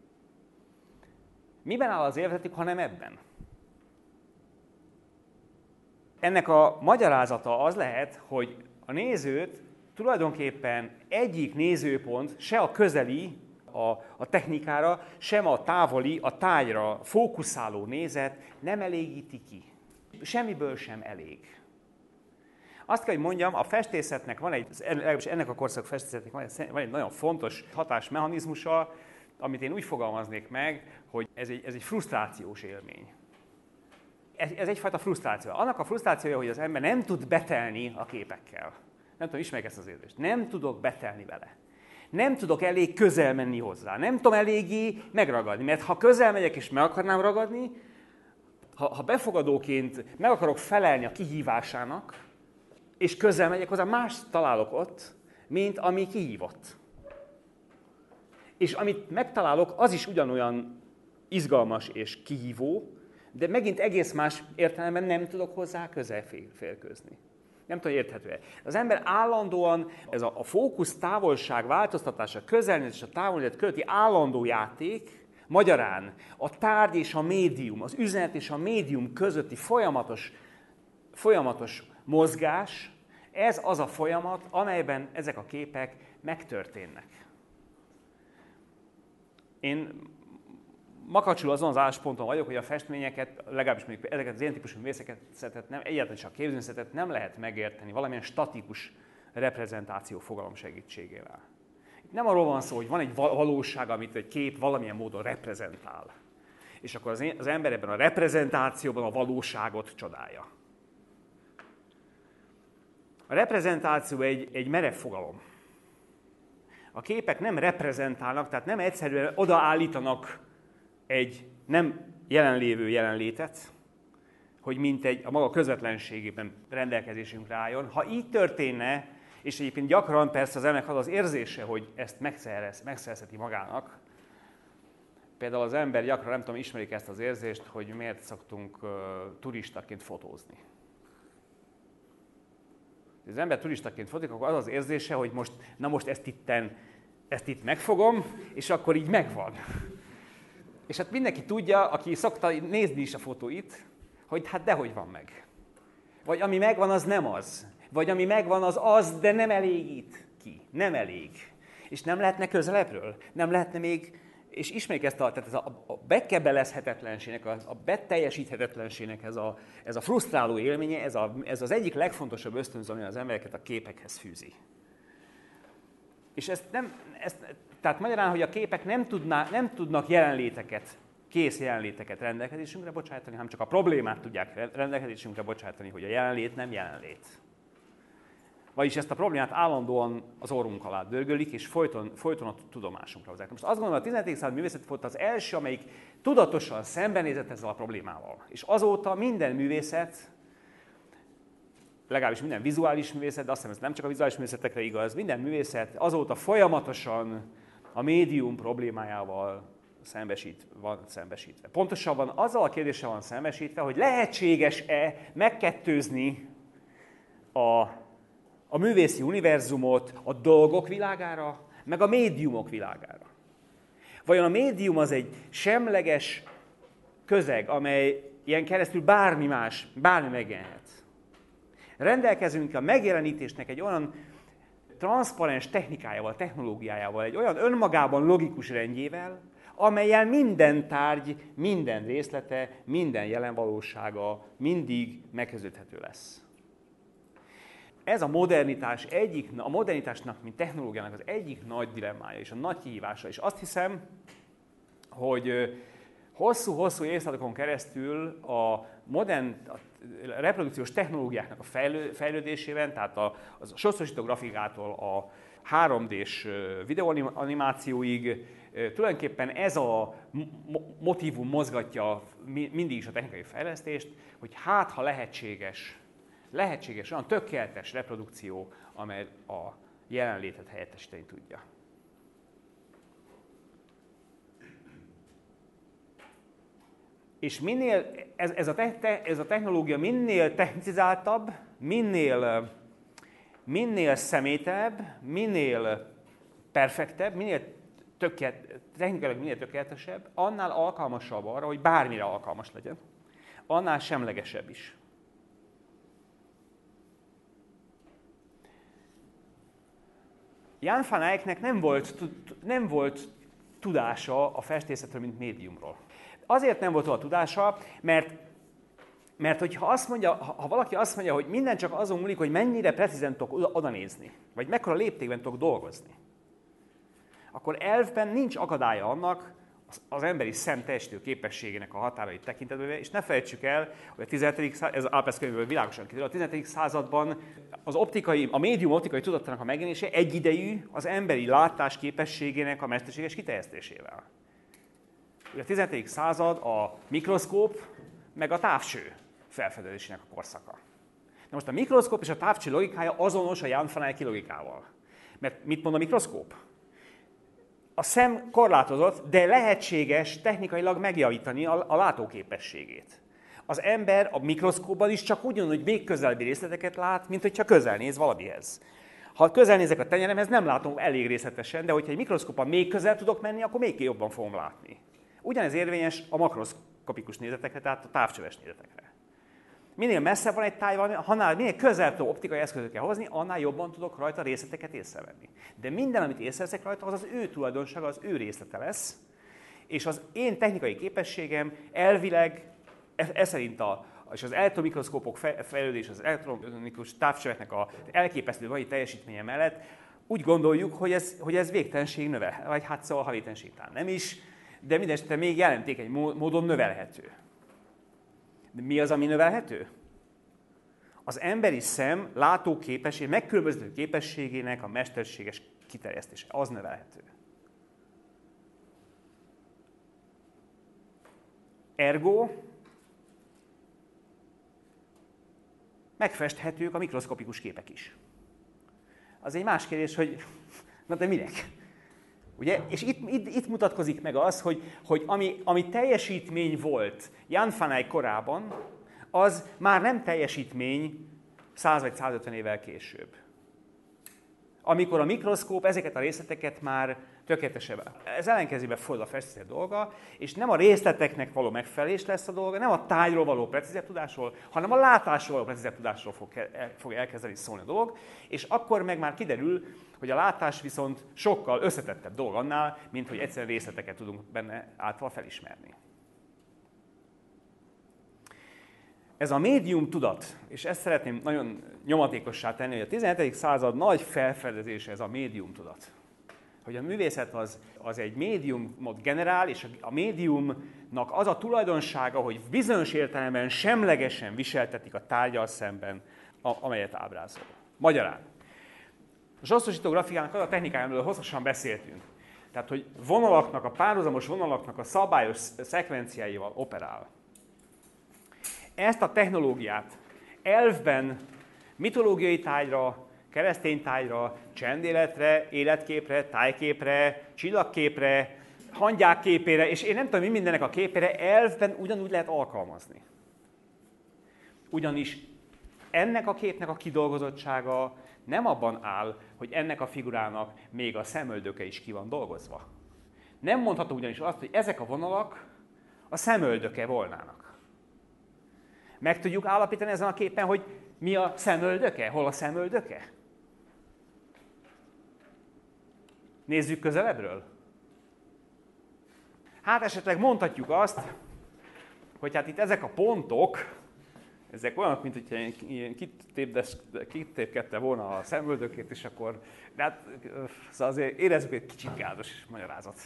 S3: Miben áll az élvezetük, ha nem ebben? Ennek a magyarázata az lehet, hogy a nézőt tulajdonképpen egyik nézőpont, se a közeli a, a technikára, sem a távoli, a tájra fókuszáló nézet nem elégíti ki. Semmiből sem elég. Azt kell, hogy mondjam, a festészetnek van egy, legalábbis ennek a korszak festészetnek van egy, van egy nagyon fontos hatásmechanizmusa, amit én úgy fogalmaznék meg, hogy ez egy, ez egy frusztrációs élmény. Ez, ez egyfajta frusztráció. Annak a frusztrációja, hogy az ember nem tud betelni a képekkel. Nem tudom, ismerjük ezt az érzést. Nem tudok betelni vele. Nem tudok elég közel menni hozzá. Nem tudom eléggé megragadni, mert ha közel megyek és meg akarnám ragadni, ha, ha befogadóként meg akarok felelni a kihívásának, és közel megyek hozzá, más találok ott, mint ami kihívott. És amit megtalálok, az is ugyanolyan izgalmas és kihívó, de megint egész más értelemben nem tudok hozzá közel férkőzni. Nem tudom, érthető-e. Az ember állandóan, ez a, a fókusz távolság változtatása, közelnézés és a távolnézet közötti állandó játék, magyarán a tárgy és a médium, az üzenet és a médium közötti folyamatos, folyamatos mozgás, ez az a folyamat, amelyben ezek a képek megtörténnek. Én makacsul azon az állásponton vagyok, hogy a festményeket, legalábbis mondjuk ezeket az ilyen típusú művészetet nem, egyáltalán csak képzőművészetet nem lehet megérteni valamilyen statikus reprezentáció fogalom segítségével. Itt nem arról van szó, hogy van egy valóság, amit egy kép valamilyen módon reprezentál. És akkor az, az ember ebben a reprezentációban a valóságot csodálja. A reprezentáció egy, egy merev fogalom. A képek nem reprezentálnak, tehát nem egyszerűen odaállítanak egy nem jelenlévő jelenlétet, hogy mint egy a maga közvetlenségében rendelkezésünkre álljon. Ha így történne, és egyébként gyakran persze az embernek az az érzése, hogy ezt megszerez, megszerezheti magának. Például az ember gyakran, nem tudom, ismerik ezt az érzést, hogy miért szoktunk uh, turistaként fotózni. Az ember turistaként fotózik, akkor az az érzése, hogy most, na most ezt itten, ezt itt megfogom, és akkor így megvan. És hát mindenki tudja, aki szokta nézni is a fotóit, hogy hát dehogy van meg. Vagy ami megvan, az nem az. Vagy ami megvan, az az, de nem elégít ki. Nem elég. És nem lehetne közelebbről? Nem lehetne még, és ismerjük ezt a, tehát ez a, a bekebelezhetetlenségnek, a, a beteljesíthetetlenségnek ez a, ez a frusztráló élménye, ez, a, ez az egyik legfontosabb ösztönző, ami az embereket a képekhez fűzi. És ezt nem, ezt, tehát magyarán, hogy a képek nem, tudná, nem tudnak jelenléteket, kész jelenléteket rendelkezésünkre bocsátani, hanem csak a problémát tudják rendelkezésünkre bocsátani, hogy a jelenlét nem jelenlét. Vagyis ezt a problémát állandóan az orrunk alá dörgölik, és folyton, folyton a tudomásunkra hozzák. Most azt gondolom, hogy a tizenedik század művészet volt az első, amelyik tudatosan szembenézett ezzel a problémával. És azóta minden művészet, legalábbis minden vizuális művészet, de azt hiszem ez nem csak a vizuális művészetekre igaz, minden művészet azóta folyamatosan a médium problémájával szembesít, van szembesítve. Pontosabban azzal a kérdéssel van szembesítve, hogy lehetséges-e megkettőzni a, a művészi univerzumot a dolgok világára, meg a médiumok világára. Vajon a médium az egy semleges közeg, amely ilyen keresztül bármi más, bármi megjelenhet. Rendelkezünk a megjelenítésnek egy olyan transzparens technikájával, technológiájával, egy olyan önmagában logikus rendjével, amellyel minden tárgy, minden részlete, minden jelen valósága mindig megközelíthető lesz. Ez a modernitás egyik, a modernitásnak, mint technológiának az egyik nagy dilemmája és a nagy kihívása. És azt hiszem, hogy hosszú-hosszú évszázadokon keresztül a modern a reprodukciós technológiáknak a fejlő, fejlődésében, tehát a, a sokszorosító grafikától a három dés videóanimációig, tulajdonképpen ez a motívum mozgatja mindig is a technikai fejlesztést, hogy hát ha lehetséges, lehetséges olyan tökéletes reprodukció, amely a jelenlétet helyettesíteni tudja. És minél, ez, ez, a te, ez a technológia minél technicizáltabb, minél, minél személytebb, minél perfektebb, minél tökélet, technikailag minél tökéletesebb, annál alkalmasabb arra, hogy bármire alkalmas legyen. Annál semlegesebb is. Jan van Eycknek nem volt, nem volt tudása a festészetről, mint médiumról. Azért nem volt a tudása, mert, mert hogyha azt mondja, ha valaki azt mondja, hogy minden csak azon múlik, hogy mennyire precízen tudok oda nézni, vagy mekkora léptékben tudok dolgozni, akkor elvben nincs akadálya annak az, az emberi szem teljesítő képességének a határait tekintetben, és ne felejtsük el, hogy a tizenedik század, ez Alpes könyvből világosan kiderül, a tizenedik században az optikai, a médium optikai tudatának a megjelenése egyidejű az emberi látás képességének a mesterséges kiterjesztésével. A tizenedik század a mikroszkóp, meg a távcső felfedezésének a korszaka. Na most a mikroszkóp és a távcső logikája azonos a Jan van Eyck logikával. Mert mit mond a mikroszkóp? A szem korlátozott, de lehetséges technikailag megjavítani a, a látóképességét. Az ember a mikroszkópban is csak ugyanúgy még közelebbi részleteket lát, mint hogyha közel néz valamihez. Ha közel nézek a tenyeremhez, nem látom elég részletesen, de hogyha egy mikroszkóppal még közel tudok menni, akkor még jobban fogom látni. Ugyanez érvényes a makroszkopikus nézetekre, tehát a távcsöves nézetekre. Minél messzebb van egy táj, annál minél közelebb tudok optikai eszközökkel hozni, annál jobban tudok rajta részleteket észrevenni. De minden, amit észreveszek rajta, az az ő tulajdonsága, az ő részlete lesz, és az én technikai képességem elvileg, ez e szerint a, és az elektromikroszkópok fejlődés, az elektronikus távcsöveknek az elképesztő mai teljesítménye mellett úgy gondoljuk, hogy ez, hogy ez végtelenség növel, vagy hát szóval havételenség talán nem is, de mindesetre még jelentékeny módon növelhető. De mi az, ami növelhető? Az emberi szem látóképesség, megkülönböző képességének a mesterséges kiterjesztése. Az növelhető. Ergo megfesthetők a mikroszkopikus képek is. Az egy más kérdés, hogy na de minek? Ugye? És itt, itt, itt mutatkozik meg az, hogy, hogy ami, ami teljesítmény volt Jan van Eyck korában, az már nem teljesítmény száz vagy százötven évvel később. Amikor a mikroszkóp ezeket a részleteket már tökéletesebb. Ez ellenkezőben fordul a festészet dolga, és nem a részleteknek való megfelelés lesz a dolga, nem a tájról való precízebb tudásról, hanem a látásról való precízebb tudásról fog, el, fog elkezdeni szólni a dolog, és akkor meg már kiderül, hogy a látás viszont sokkal összetettebb dolog annál, mint hogy egyszerűen részleteket tudunk benne által felismerni. Ez a médium tudat, és ezt szeretném nagyon nyomatékossá tenni, hogy a tizenhetedik század nagy felfedezése ez a médium tudat. Hogy a művészet az, az egy médiumot generál, és a médiumnak az a tulajdonsága, hogy bizonyos értelemben semlegesen viseltetik a tárgyal szemben, a, amelyet ábrázol. Magyarán. A sokszorosító grafikának az a technikája, amiről hosszasan beszéltünk. Tehát, hogy vonalaknak, a párhuzamos vonalaknak a szabályos szekvenciáival operál. Ezt a technológiát elvben mitológiai tárgyra, keresztény tárgyra, csendéletre, életképre, tájképre, csillagképre, hangyák képére, és én nem tudom, mi mindennek a képére elvben ugyanúgy lehet alkalmazni. Ugyanis ennek a képnek a kidolgozottsága nem abban áll, hogy ennek a figurának még a szemöldöke is ki van dolgozva. Nem mondható ugyanis azt, hogy ezek a vonalak a szemöldöke volnának. Meg tudjuk állapítani ezen a képen, hogy mi a szemöldöke? Hol a szemöldöke? Nézzük közelebbről. Hát esetleg mondhatjuk azt, hogy hát itt ezek a pontok, ezek olyanok, mint hogyha ilyen kitépkedte volna a szemöldökét, és akkor, de hát szóval azért érezzük egy kicsit gázos magyarázat.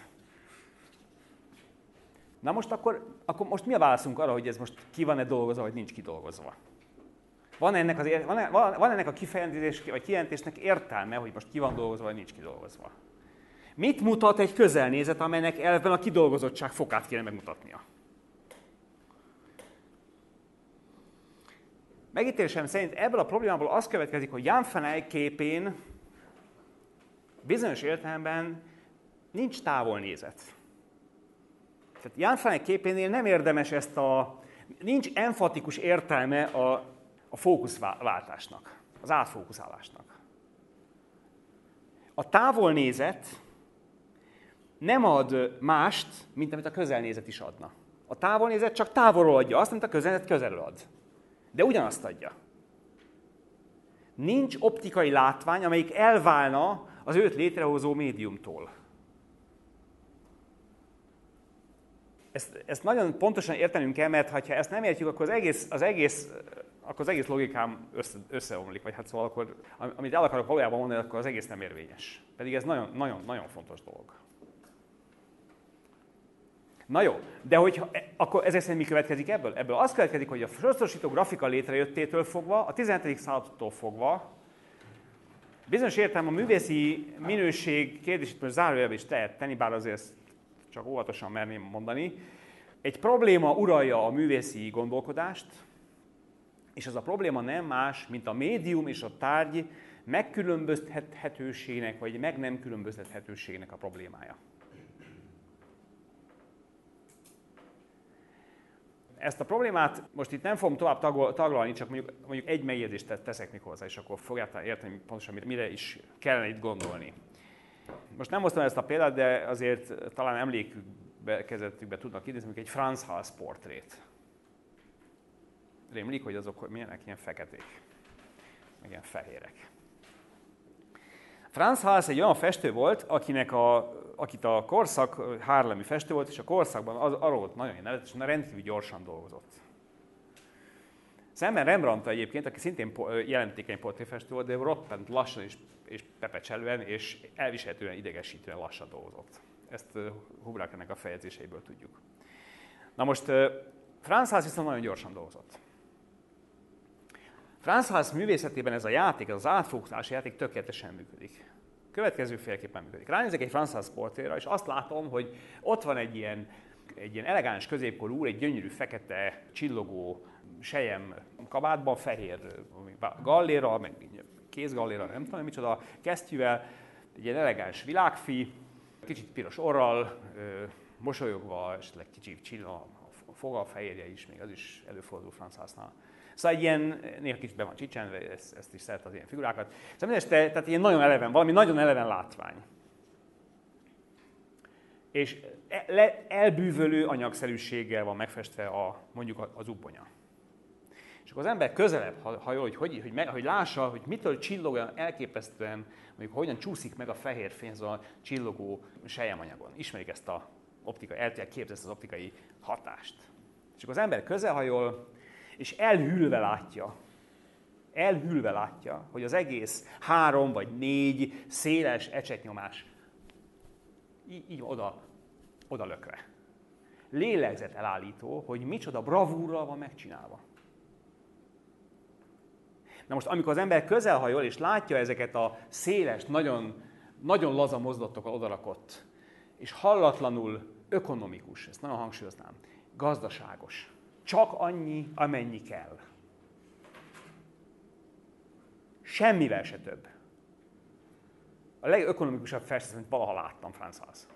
S3: Na most akkor, akkor most mi a válaszunk arra, hogy ez most ki van-e dolgozva, vagy nincs kidolgozva? Van ennek, az, van, van ennek a kifejezés, vagy kijelentésnek értelme, hogy most ki van dolgozva, vagy nincs kidolgozva? Mit mutat egy közelnézet, amelynek elvben a kidolgozottság fokát kéne megmutatnia? Megítélésem szerint ebből a problémából az következik, hogy Jan van Eyck képén bizonyos értelemben nincs távolnézet. Tehát Jan van Eyck képénél nem érdemes ezt a... nincs enfatikus értelme a, a fókuszváltásnak, az átfókuszálásnak. A távolnézet nem ad mást, mint amit a közelnézet is adna. A távolnézet csak távolról adja azt, amit a közelnézet közelről ad. De ugyanazt adja. Nincs optikai látvány, amelyik elválna az őt létrehozó médiumtól. Ezt, ezt nagyon pontosan értenünk kell, mert ha ezt nem értjük, akkor az egész, az egész, akkor az egész logikám össze, összeomlik. Vagy hát szóval akkor, amit el akarok valójában mondani, akkor az egész nem érvényes. Pedig ez nagyon, nagyon, nagyon fontos dolog. Na jó, de hogy akkor ezek szerint mi következik ebből? Ebből az következik, hogy a sokszorosító grafika létrejöttétől fogva, a tizenhetedik századtól fogva, bizonyos értelemben a művészi minőség kérdését most zárójelbe is tehet tenni, bár azért csak óvatosan merném mondani. Egy probléma uralja a művészi gondolkodást, és az a probléma nem más, mint a médium és a tárgy megkülönböztethetőségnek, vagy meg nem különböztethetőségnek a problémája. Ezt a problémát most itt nem fogom tovább taglalni, csak mondjuk, mondjuk egy megjegyzést teszek még hozzá, és akkor fogjátok érteni pontosan, mire is kellene itt gondolni. Most nem hoztam ezt a példát, de azért talán emlékükbe, kezdetükbe tudnak idézni, egy Frans Hals portrét. Rémlik, hogy azok milyenek, ilyen feketék, meg ilyen fehérek. Frans Hals egy olyan festő volt, akinek a, akit a korszak haarlemi festő volt, és a korszakban az, arról volt nagyon nevezetes, és rendkívül gyorsan dolgozott. Szemben Rembrandt egyébként, aki szintén jelentékeny portréfestő volt, de roppant lassan és, és pepecselően és elviselhetően idegesítően lassan dolgozott. Ezt Houbrakennek a feljegyzéseiből tudjuk. Na most Frans Hals viszont nagyon gyorsan dolgozott. Frans Hals művészetében ez a játék, ez az átfókuszási játék tökéletesen működik. Következőféleképpen működik. Ránézek egy Frans Hals portréra, és azt látom, hogy ott van egy ilyen, egy ilyen elegáns középkorú úr, egy gyönyörű, fekete, csillogó, sejem kabátban, fehér galléra, meg kézgalléra, nem tudom, micsoda, kesztyűvel, egy ilyen elegáns világfi, kicsit piros orral, mosolyogva, esetleg kicsit csillag, a foga, a fehérje is, még az is előfordul Frans Halsnál. Szóval egy ilyen, néha kicsit be van csicsenve, ezt, ezt is szeret az ilyen figurákat. Szóval mindeste, tehát ilyen nagyon eleven, valami nagyon eleven látvány. és elbűvölő anyagszerűséggel van megfestve a, mondjuk az ubbonya. És akkor az ember közelebb hajol, hogy, hogy, hogy, meg, hogy lássa, hogy mitől csillog olyan elképesztően, mondjuk hogyan csúszik meg a fehér fény a csillogó selyyemanyagon. Ismerik ezt a optikai, el tudják képzelni ezt az optikai hatást. És akkor az ember közelhajol, és elhűlve látja, elhűlve látja, hogy az egész három vagy négy széles ecsetnyomás így, így oda, oda lökve. Lélegzet elállító, hogy micsoda bravúrral van megcsinálva. Na most, amikor az ember közelhajol és látja ezeket a széles, nagyon, nagyon laza mozdulatokkal odarakott, és hallatlanul ökonomikus, ezt nagyon hangsúlyoznám, gazdaságos, csak annyi, amennyi kell. Semmivel se több. A legökonomikusabb festményt, amit valaha láttam, Frans Hals.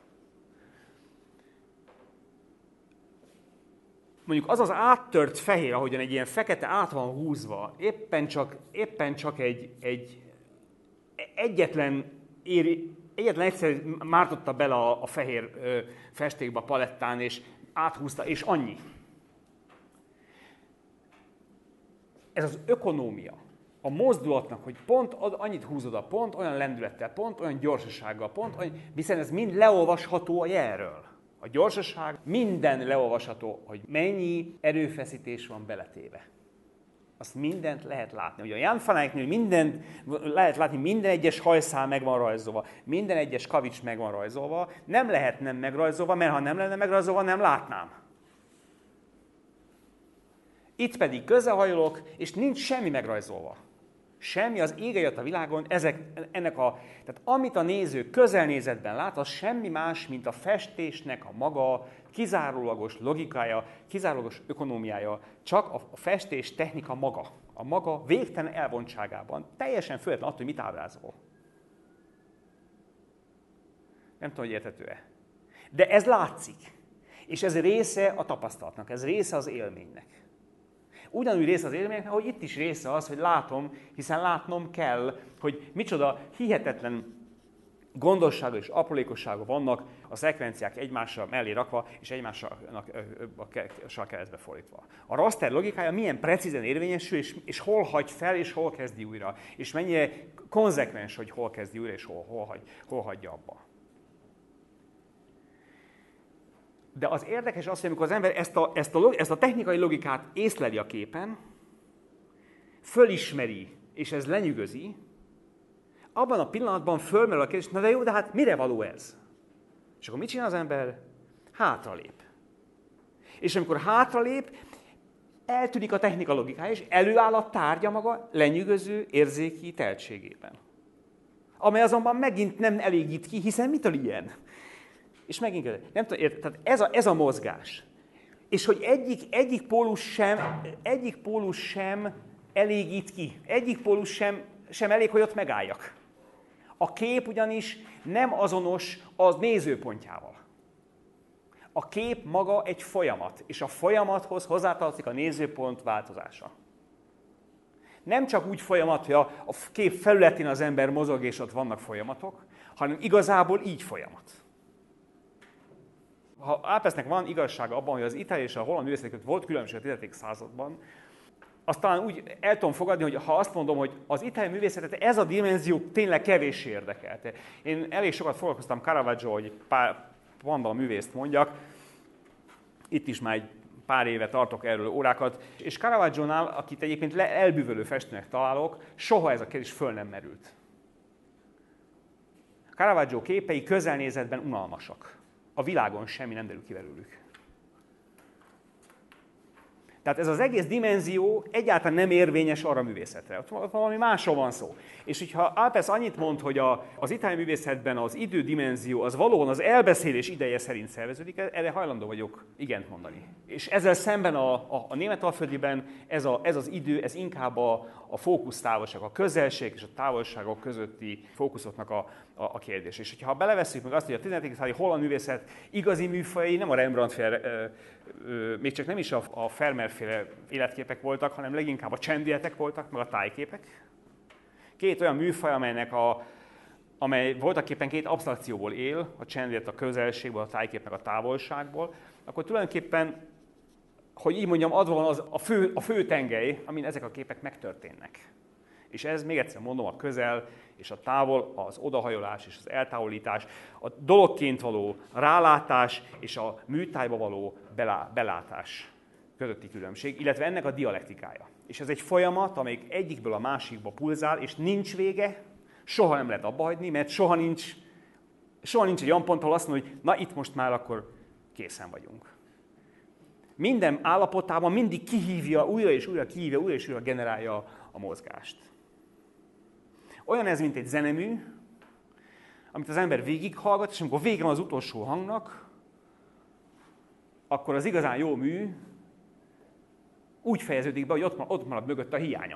S3: Mondjuk az az áttört fehér, ahogyan egy ilyen fekete át van húzva, éppen csak, éppen csak egy, egy egyetlen, éri, egyetlen egyszer mártotta bele a, a fehér ö, festékbe a palettán, és áthúzta, és annyi. Ez az ökonómia. A mozdulatnak, hogy pont annyit húzod a pont, olyan lendülettel, pont olyan gyorsasággal, pont olyan, hiszen ez mind leolvasható a jelről. A gyorsaság, minden leolvasható, hogy mennyi erőfeszítés van beletéve. Azt mindent lehet látni. Ugye a Jan van Eycknél mindent lehet látni, minden egyes hajszál meg van rajzolva, minden egyes kavics meg van rajzolva. Nem lehet nem megrajzolva, mert ha nem lenne megrajzolva, nem látnám. Itt pedig közelhajolok, és nincs semmi megrajzolva. Semmi az ég egyet a világon, ezek, ennek a, tehát amit a néző közelnézetben lát, az semmi más, mint a festésnek a maga kizárólagos logikája, kizárólagos ökonómiája, csak a festés technika maga, a maga végtelen elvontságában, teljesen független attól, hogy mit ábrázol. Nem tudom, hogy érthető-e. De ez látszik, és ez része a tapasztalatnak, ez része az élménynek. Ugyanúgy része az élménynek, hogy itt is része az, hogy látom, hiszen látnom kell, hogy micsoda hihetetlen gondossága és aprólékossága vannak a szekvenciák egymással mellé rakva, és egymással keresztbe fordítva. A raster logikája milyen precízen érvényesül, és, és hol hagy fel, és hol kezdi újra. És mennyire konzekvens, hogy hol kezdi újra, és hol, hol, hagy, hol hagyja abba. De az érdekes az, hogy amikor az ember ezt a, ezt, a, ezt a technikai logikát észleli a képen, fölismeri, és ez lenyűgözi, abban a pillanatban fölmerül a kérdés, na de jó, de hát mire való ez? És akkor mit csinál az ember? Hátralép. És amikor hátralép, eltűnik a technika logikája, és előáll a tárgya maga lenyűgöző érzéki teltségében. Amely azonban megint nem elégít ki, hiszen mitől ilyen? És megint, nem tudom, tehát ez a, ez a mozgás. És hogy egyik, egyik, pólus sem, egyik pólus sem elégít ki. Egyik pólus sem, sem elég, hogy ott megálljak. A kép ugyanis nem azonos az nézőpontjával. A kép maga egy folyamat, és a folyamathoz hozzátartozik a nézőpont változása. Nem csak úgy folyamat, hogy a kép felületén az ember mozog, és ott vannak folyamatok, hanem igazából így folyamat. Ha Alpesnek van igazsága abban, hogy az itáliai és a holland művészek között volt különbség a tizedik században, azt talán úgy el tudom fogadni, hogy ha azt mondom, hogy az itáliai művészetet ez a dimenzió tényleg kevéssé érdekelte. Én elég sokat foglalkoztam Caravaggio, hogy pár vandal művészt mondjak. Itt is már egy pár éve tartok erről órákat. És Caravaggiónál, akit egyébként elbűvölő festőnek találok, soha ez a kérdés föl nem merült. Caravaggio képei közelnézetben unalmasak. A világon semmi nem derül ki belőlük. Tehát ez az egész dimenzió egyáltalán nem érvényes arra a művészetre. Ott valami másról van szó. És hogyha Alpes annyit mond, hogy a, az itáliai művészetben az idődimenzió az valóban az elbeszélés ideje szerint szerveződik, erre hajlandó vagyok igent mondani. És ezzel szemben a, a, a németalföldiben ez, a, ez az idő, ez inkább a, a fókusztávolság, a közelség és a távolságok közötti fókuszoknak a, a, a kérdés. És hogyha belevesszük meg azt, hogy a tizenedik századi holland művészet igazi műfajai nem a Rembrandt-féle, még csak nem is a, a Vermeer-féle életképek voltak, hanem leginkább a csendületek voltak, meg a tájképek. Két olyan műfaj, amelynek a, amely voltaképpen két absztrakcióból él, a csend, illetve a közelségből, a tájkép meg a távolságból, akkor tulajdonképpen, hogy így mondjam, adva van az a fő, a fő tengely, amin ezek a képek megtörténnek. És ez, még egyszer mondom, a közel és a távol, az odahajolás és az eltávolítás, a dologként való rálátás és a műtájba való belá, belátás közötti különbség, illetve ennek a dialektikája. És ez egy folyamat, amelyik egyikből a másikba pulzál, és nincs vége, soha nem lehet abba hagyni, mert soha nincs, soha nincs egy olyan pont, ahol azt mondja, hogy na itt most már akkor készen vagyunk. Minden állapotában mindig kihívja, újra és újra kihívja, újra és újra generálja a mozgást. Olyan ez, mint egy zenemű, amit az ember végighallgat, és amikor vége van az utolsó hangnak, akkor az igazán jó mű úgy fejeződik be, hogy ott, ott marad mögött a hiánya.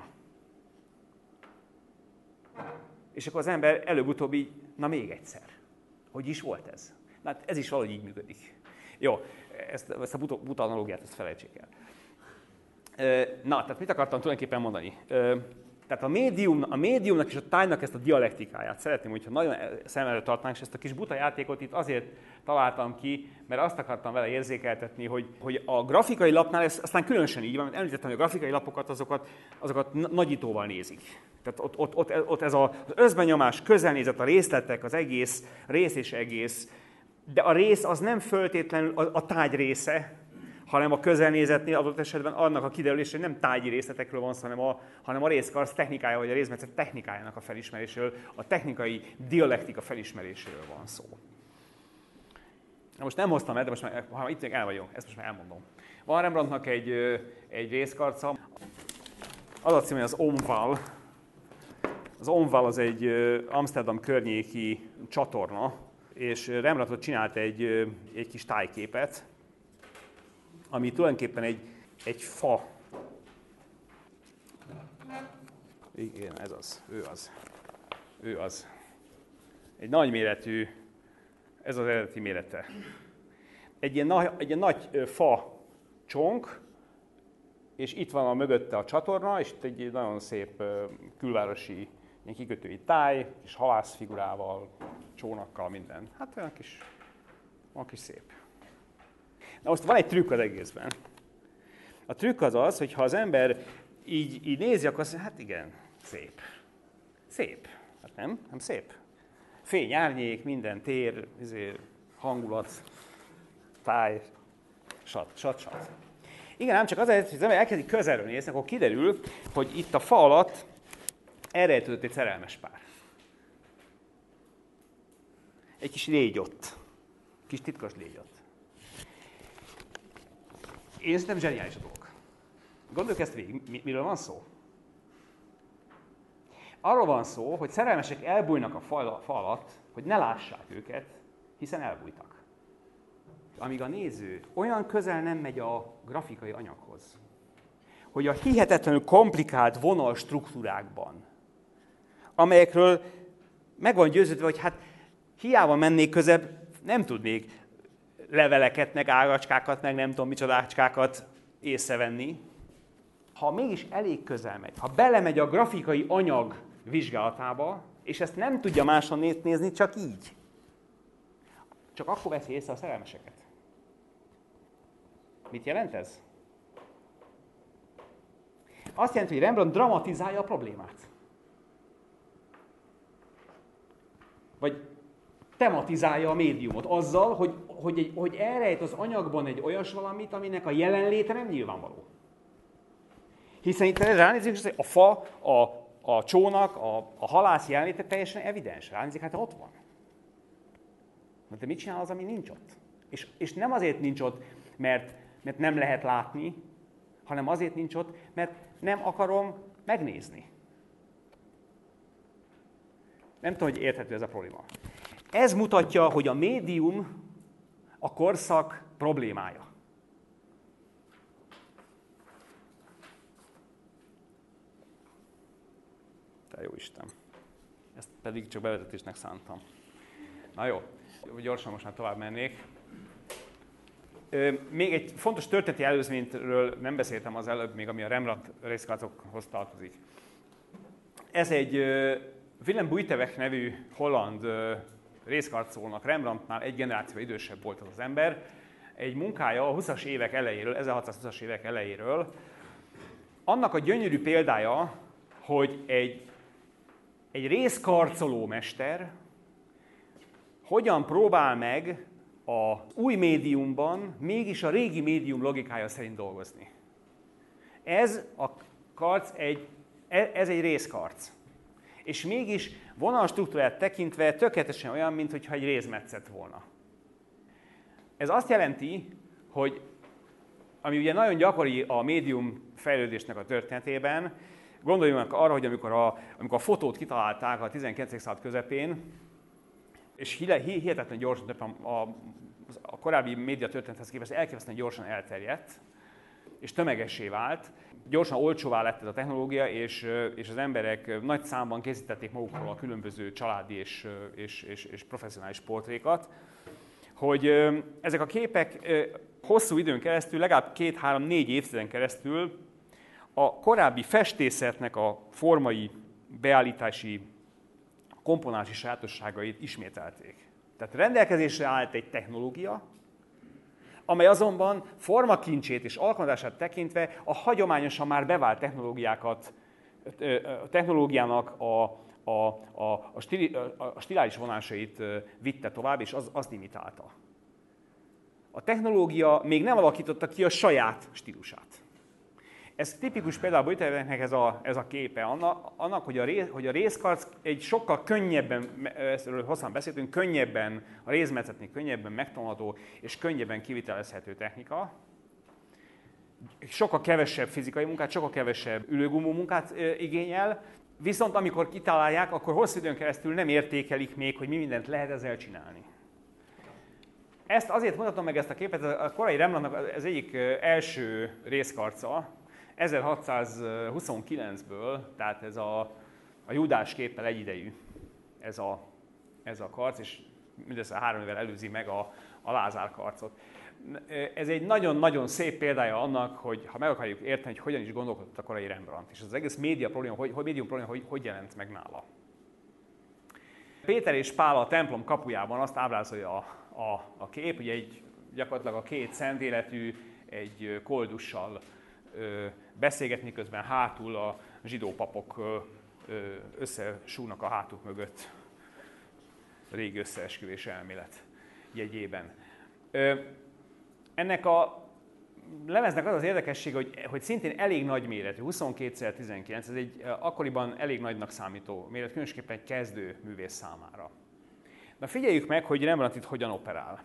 S3: És akkor az ember előbb-utóbb így, na még egyszer. Hogy is volt ez? Na, hát ez is valahogy így működik. Jó, ezt, ezt a buta, buta analógiát, ezt felejtsék el. Na, tehát mit akartam tulajdonképpen mondani? Tehát a, médium, a médiumnak és a tájnak ezt a dialektikáját szeretném, hogyha nagyon szem előtt tartanánk, és ezt a kis buta játékot itt azért találtam ki, mert azt akartam vele érzékeltetni, hogy, hogy a grafikai lapnál ez aztán különösen így van, mert említettem, hogy a grafikai lapokat azokat, azokat nagyítóval nézik. Tehát ott, ott, ott, ott ez az összbenyomás, közelnézet, a részletek, az egész, rész és egész, de a rész az nem föltétlenül a, a tárgy része, hanem a közelnézetnél adott esetben annak a kiderülése, hogy nem tárgyi részletekről van szó, hanem a, hanem a részkarc technikája, vagy a részmetszet technikájának a felismeréséről, a technikai dialektika felismeréséről van szó. Na most nem hoztam el, de most már, ha itt még el vagyok, ezt most már elmondom. Van Rembrandtnak egy, egy részkarca, az a cím, hogy az Omval. Az Omval az egy Amsterdam környéki csatorna, és Rembrandtot csinált egy, egy kis tájképet, ami tulajdonképpen egy, egy fa. Igen, ez az, ő az. Ő az. Egy nagyméretű, ez az eredeti mérete. Egy ilyen, nagy, egy ilyen nagy fa csonk, és itt van a mögötte a csatorna, és itt egy nagyon szép külvárosi ilyen kikötői táj, kis halászfigurával, csónakkal, minden. Hát olyan kis, olyan kis szép. Na most van egy trükk az egészben. A trükk az az, hogy ha az ember így, így nézi, akkor azt mondja, hát igen, szép. Szép. Hát nem? Nem szép. Fény, árnyék, minden tér, hangulat, táj, sat, sat, sat. Igen, ám csak azért, hogy az ember elkezdik közelről nézni, akkor kiderül, hogy itt a fa alatt elrejtődött egy szerelmes pár. Egy kis légy ott. Kis titkos légy ott. Én szerintem zseniális a dolog. Gondoljuk ezt végig, miről van szó? Arról van szó, hogy szerelmesek elbújnak a fa alatt, hogy ne lássák őket, hiszen elbújtak. Amíg a néző olyan közel nem megy a grafikai anyaghoz, hogy a hihetetlenül komplikált vonal struktúrákban, amelyekről meg van győződve, hogy hát hiába mennék közebb, nem tudnék leveleket, meg ágacskákat, meg nem tudom micsodácskákat észrevenni. Ha mégis elég közel megy, ha belemegy a grafikai anyag vizsgálatába, és ezt nem tudja máson nézni, csak így, csak akkor veszi észre a szerelmeseket. Mit jelent ez? Azt jelenti, hogy Rembrandt dramatizálja a problémát. Vagy tematizálja a médiumot azzal, hogy, hogy, egy, hogy elrejt az anyagban egy olyas valamit, aminek a jelenléte nem nyilvánvaló. Hiszen itt ránézzük, hogy a fa, a, a csónak, a, a halász jelenléte teljesen evidens. Ránézzük, hát ott van. De mit csinál az, ami nincs ott? És, és nem azért nincs ott, mert, mert nem lehet látni, hanem azért nincs ott, mert nem akarom megnézni. Nem tudom, hogy érthető ez a probléma. Ez mutatja, hogy a médium a korszak problémája. Te jó Isten. Ezt pedig csak bevezetésnek szántam. Na jó, gyorsan most már tovább mennék. Még egy fontos történeti előzményről nem beszéltem az előbb, még ami a Rembrandt részkarcokhoz tartozik. Ez egy Willem Buiteweg nevű holland részkarcolónak, Rembrandtnál egy generáció idősebb volt az az ember, egy munkája a huszas évek elejéről, ezerhatszázhúszas évek elejéről, annak a gyönyörű példája, hogy egy, egy részkarcoló mester hogyan próbál meg az új médiumban mégis a régi médium logikája szerint dolgozni. Ez a karc egy, ez egy részkarc. És mégis vonalstruktúrát tekintve tökéletesen olyan, mintha egy rézmetszet volna. Ez azt jelenti, hogy ami ugye nagyon gyakori a médium fejlődésnek a történetében, gondoljunk arra, hogy amikor a, amikor a fotót kitalálták a tizenkilencedik század közepén, és hihetetlen gyorsan, a, a korábbi média történethez képest elképesztően gyorsan elterjedt, és tömegessé vált. Gyorsan olcsóvá lett ez a technológia, és, és az emberek nagy számban készítették magukról a különböző családi és, és, és, és professzionális portrékat, hogy ezek a képek hosszú időn keresztül, legalább két-három-négy évtizeden keresztül a korábbi festészetnek a formai, beállítási, komponási sajátosságait ismételték. Tehát rendelkezésre állt egy technológia, amely azonban formakincsét és alkalmazását tekintve a hagyományosan már bevált technológiákat, a technológiának a, a, a, a, stili, a stilális vonásait vitte tovább, és az, azt imitálta. A technológia még nem alakította ki a saját stílusát. Ez tipikus például Buitewegnek ez a, ez a képe annak, annak hogy, a rész, hogy a részkarc egy sokkal könnyebben, erről hosszan beszéltünk, könnyebben, a rézmetszetnél könnyebben megtanulható és könnyebben kivitelezhető technika. Sokkal kevesebb fizikai munkát, sokkal kevesebb ülőgumó munkát igényel, viszont amikor kitalálják, akkor hosszú időn keresztül nem értékelik még, hogy mi mindent lehet ezzel csinálni. Ezt azért mutatom meg ezt a képet, a korai Rembrandtnak az egyik első részkarca, ezerhatszázhuszonkilencből, tehát ez a, a Júdás képpel egyidejű ez a, ez a karc, és mindössze három évvel előzi meg a, a Lázár karcot. Ez egy nagyon-nagyon szép példája annak, hogy ha meg akarjuk érteni, hogy hogyan is gondolkodott a korai Rembrandt, és az egész média probléma, hogy, hogy médium probléma, hogy, hogy jelent meg nála. Péter és Pál a templom kapujában azt ábrázolja a, a, a kép, ugye egy, gyakorlatilag a két szent életű egy koldussal ö, beszélgetni, közben hátul a zsidó papok ö, ö, összesúlnak a hátuk mögött a régi összeesküvés elmélet jegyében. Ö, ennek a lemeznek az az érdekessége, hogy, hogy szintén elég nagy méretű, huszonkettő szer tizenkilenc, ez egy akkoriban elég nagynak számító méret, különösképpen egy kezdő művész számára. Na figyeljük meg, hogy Rembrandt itt hogyan operál.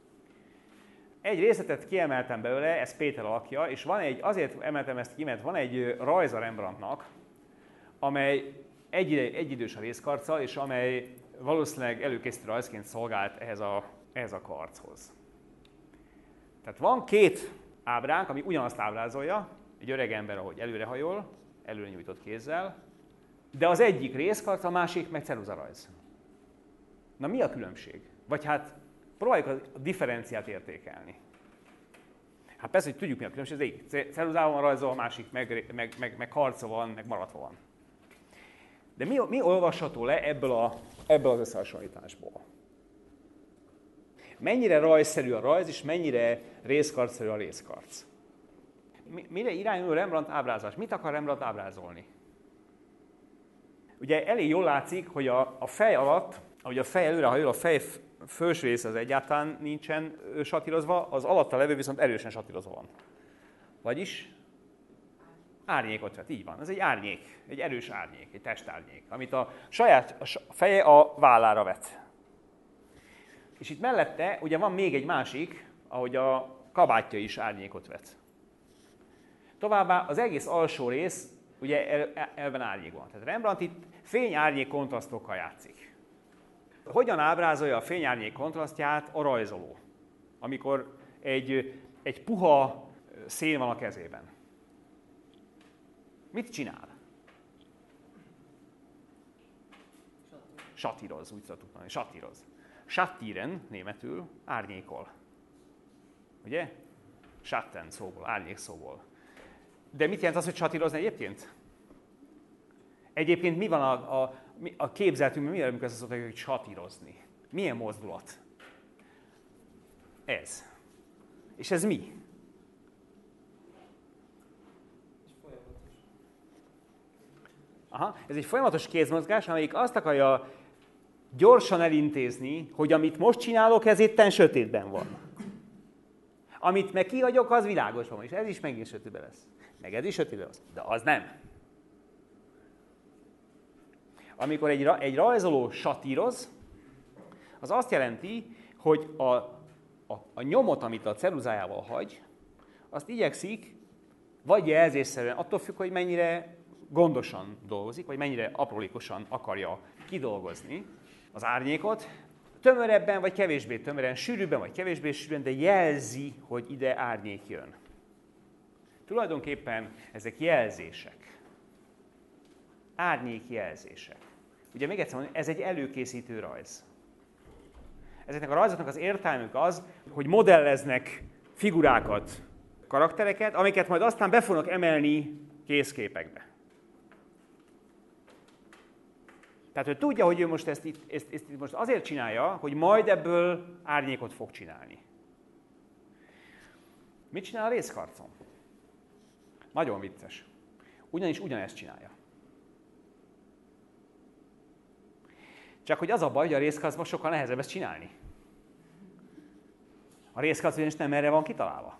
S3: Egy részletet kiemeltem belőle, ez Péter alakja, és van egy, azért emeltem ezt ki, mert van egy rajza Rembrandtnak, amely egy, egyidős a részkarccal, és amely valószínűleg előkészítő rajzként szolgált ehhez a, ehhez a karchoz. Tehát van két ábránk, ami ugyanazt ábrázolja, egy öreg ember, ahogy előrehajol, előre nyújtott kézzel, de az egyik részkarc, a másik meg ceruzarajz. Na mi a különbség? Vagy hát próbáljuk a differenciát értékelni. Hát persze, hogy tudjuk mi a különbség, az egyik ceruzával van rajzolva, a másik meg, meg, meg, meg harca van, meg maratva van. De mi, mi olvasható le ebből, a, ebből az összehasonlításból? Mennyire rajzszerű a rajz, és mennyire részkarcszerű a részkarc? Mire irányul Rembrandt ábrázolás? Mit akar Rembrandt ábrázolni? Ugye elég jól látszik, hogy a, a fej alatt, ahogy a fej előre hajol, a fej felső része az egyáltalán nincsen satírozva, az alatta levő viszont erősen satírozva van. Vagyis árnyékot vett, így van. Ez egy árnyék, egy erős árnyék, egy testárnyék, amit a saját a feje a vállára vet. És itt mellette ugye van még egy másik, ahogy a kabátja is árnyékot vet. Továbbá az egész alsó rész ugye el, elven árnyék van. Tehát Rembrandt itt fény-árnyék kontrasztokkal játszik. Hogyan ábrázolja a fény-árnyék kontrasztját a rajzoló, amikor egy, egy puha szén van a kezében? Mit csinál? Satíroz, úgy szoktuk mondani, satíroz. Schattieren németül árnyékol. Ugye? Schatten szóból, árnyék szóból. De mit jelent az, hogy satírozni egyébként? Egyébként mi van a, a a képzeltünkben mi, amikor ezt szokták, hogy satírozni? Milyen mozdulat? Ez. És ez mi? Aha, ez egy folyamatos kézmozgás, amelyik azt akarja gyorsan elintézni, hogy amit most csinálok, ez éppen sötétben van. Amit meg kihagyok, az világosban van, és ez is megint sötétben lesz. Meg ez is sötétben lesz, de az nem. Amikor egy, egy rajzoló satíroz, az azt jelenti, hogy a, a, a nyomot, amit a ceruzájával hagy, azt igyekszik, vagy jelzésszerűen, attól függ, hogy mennyire gondosan dolgozik, vagy mennyire aprólékosan akarja kidolgozni az árnyékot, tömörebben, vagy kevésbé tömören, sűrűbben, vagy kevésbé sűrűbben, de jelzi, hogy ide árnyék jön. Tulajdonképpen ezek jelzések. Árnyékjelzések. Ugye még egyszer mondom, ez egy előkészítő rajz. Ezeknek a rajzoknak az értelmük az, hogy modelleznek figurákat, karaktereket, amiket majd aztán be fognak emelni kézképekbe. Tehát ő tudja, hogy ő most ezt, itt, ezt, ezt most azért csinálja, hogy majd ebből árnyékot fog csinálni. Mit csinál a részkarcon? Nagyon vicces. Ugyanis ugyanezt csinálja. Csak hogy az a baj, hogy a részkarcban sokkal nehezebb ezt csinálni. A részkarc ugyanis nem erre van kitalálva.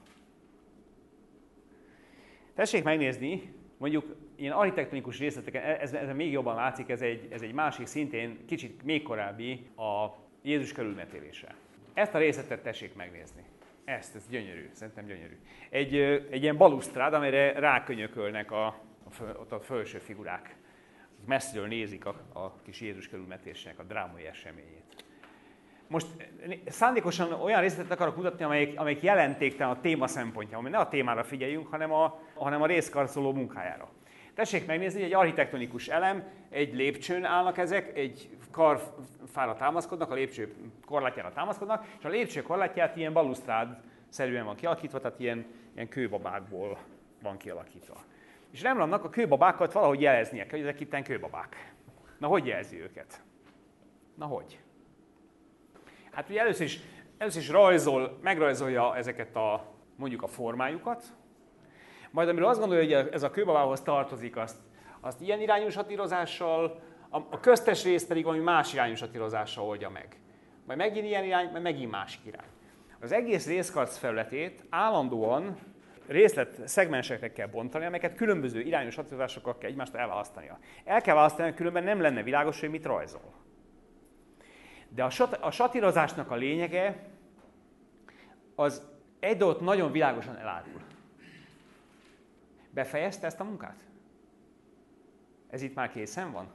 S3: Tessék megnézni, mondjuk ilyen architektonikus részleteken, ez, ez még jobban látszik, ez egy, ez egy másik, szintén kicsit még korábbi a Jézus körülmetélése. Ezt a részletet tessék megnézni. Ezt, ez gyönyörű, szerintem gyönyörű. Egy, egy ilyen balusztrád, amelyre rákönyökölnek a, a, föl, ott a felső figurák. Messziről nézik a, a kis Jézus körülmetésnek a drámai eseményét. Most szándékosan olyan részletet akarok mutatni, amelyik, amelyik jelentéktelen a téma szempontjából. Ne a témára figyeljünk, hanem a, hanem a részkarcoló munkájára. Tessék megnézni, hogy egy architektonikus elem, egy lépcsőn állnak ezek, egy karfára támaszkodnak, a lépcső korlátjára támaszkodnak, és a lépcső korlátját ilyen balusztrád-szerűen van kialakítva, tehát ilyen, ilyen kőbabákból van kialakítva. És Rembrandtnak a kőbabákat valahogy jeleznie kell, hogy ezek itten kőbabák. Na, hogy jelzi őket? Na, hogy? Hát ugye először is, először is rajzol, megrajzolja ezeket a, mondjuk a formájukat, majd amiről azt gondolja, hogy ez a kőbabához tartozik, azt, azt ilyen irányú satírozással, a, a köztes részt pedig valami más irányú satírozással oldja meg. Majd megint ilyen irány, majd megint másik irány. Az egész részkarc felületét állandóan részlet szegmensekre kell bontani, amelyeket különböző irányú satírozásokkal kell egymást elválasztania. El kell választani, különben nem lenne világos, hogy mit rajzol. De a, sat, a satírozásnak a lényege az egy dolgot nagyon világosan elárul. Befejezte ezt a munkát? Ez itt már készen van?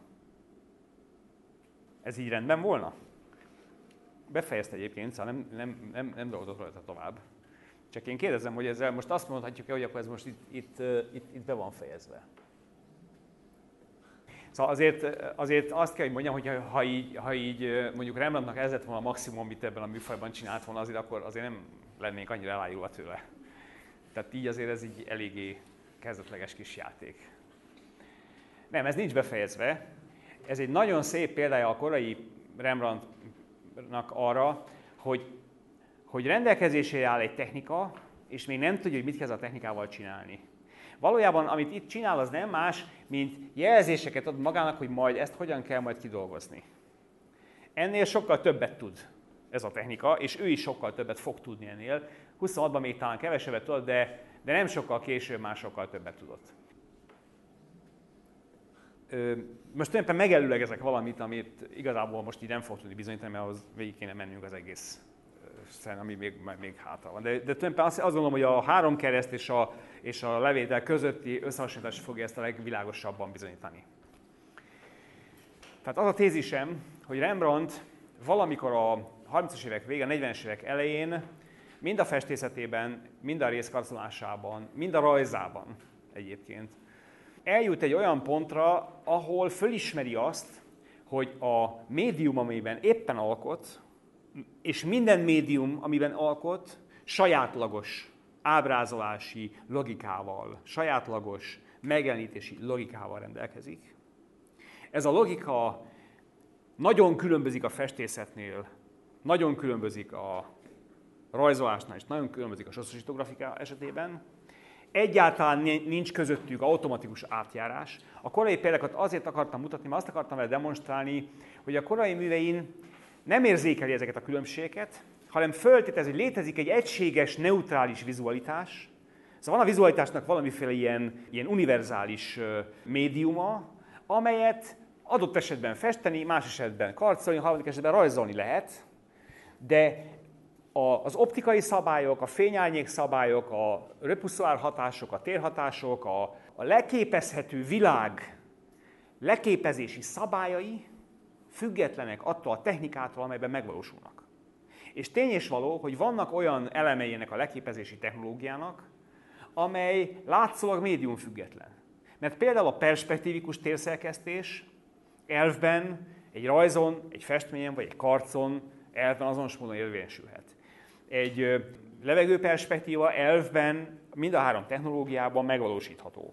S3: Ez így rendben volna? Befejezte egyébként, szóval nem, nem, nem, nem dolgozott rajta tovább. Csak én kérdezem, hogy ezzel most azt mondhatjuk-e, hogy akkor ez most itt, itt, itt, itt be van fejezve. Szóval azért, azért azt kell, hogy mondjam, hogy ha így, ha így mondjuk Rembrandtnak ez lett volna a maximum, amit ebben a műfajban csinált volna, azért akkor azért nem lennénk annyira elájulva tőle. Tehát így azért ez így eléggé kezdetleges kis játék. Nem, ez nincs befejezve. Ez egy nagyon szép példája a korai Rembrandtnak arra, hogy, hogy rendelkezésére áll egy technika, és még nem tudja, hogy mit kezd a technikával csinálni. Valójában, amit itt csinál, az nem más, mint jelzéseket ad magának, hogy majd ezt hogyan kell majd kidolgozni. Ennél sokkal többet tud ez a technika, és ő is sokkal többet fog tudni ennél. huszonhatban még talán kevesebbet tudott, de, de nem sokkal később már sokkal többet tudott. Most tulajdonképpen megelőlegezek valamit, amit igazából most így nem fog tudni bizonyítani, mert ahhoz végig kéne mennünk az egész szerint, ami még, még hátra van. De, de tulajdonképpen azt, azt gondolom, hogy a három kereszt és a, és a levétel közötti összehasonlítás fogja ezt a legvilágosabban bizonyítani. Tehát az a tézisem, hogy Rembrandt valamikor a harmincas évek végén, a negyvenes évek elején mind a festészetében, mind a részkarcolásában, mind a rajzában egyébként eljut egy olyan pontra, ahol fölismeri azt, hogy a médium, amiben éppen alkot, és minden médium, amiben alkot, sajátlagos ábrázolási logikával, sajátlagos megjelenítési logikával rendelkezik. Ez a logika nagyon különbözik a festészetnél, nagyon különbözik a rajzolásnál, és nagyon különbözik a soszosító grafika esetében. Egyáltalán nincs közöttük automatikus átjárás. A korai példákat azért akartam mutatni, mert azt akartam vele demonstrálni, hogy a korai művein nem érzékeli ezeket a különbségeket, hanem föltételez, hogy létezik egy egységes, neutrális vizualitás. Szóval van a vizualitásnak valamiféle ilyen, ilyen univerzális médiuma, amelyet adott esetben festeni, más esetben karcolni, harmadik esetben rajzolni lehet, de az optikai szabályok, a fényárnyék szabályok, a repoussoir hatások, a térhatások, a, a leképezhető világ leképezési szabályai függetlenek attól a technikától, amelyben megvalósulnak. És tény és való, hogy vannak olyan elemei ennek a leképezési technológiának, amely látszólag médium független. Mert például a perspektívikus térszerkesztés elvben egy rajzon, egy festményen vagy egy karcon elvben azonos módon érvényesülhet. Egy levegőperspektíva elvben mind a három technológiában megvalósítható.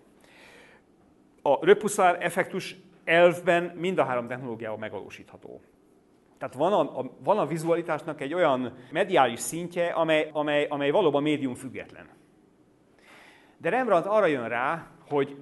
S3: A repoussoir effektus elvben mind a három technológiában megvalósítható. Tehát van a, a, van a vizualitásnak egy olyan mediális szintje, amely, amely, amely valóban médium független. De Rembrandt arra jön rá, hogy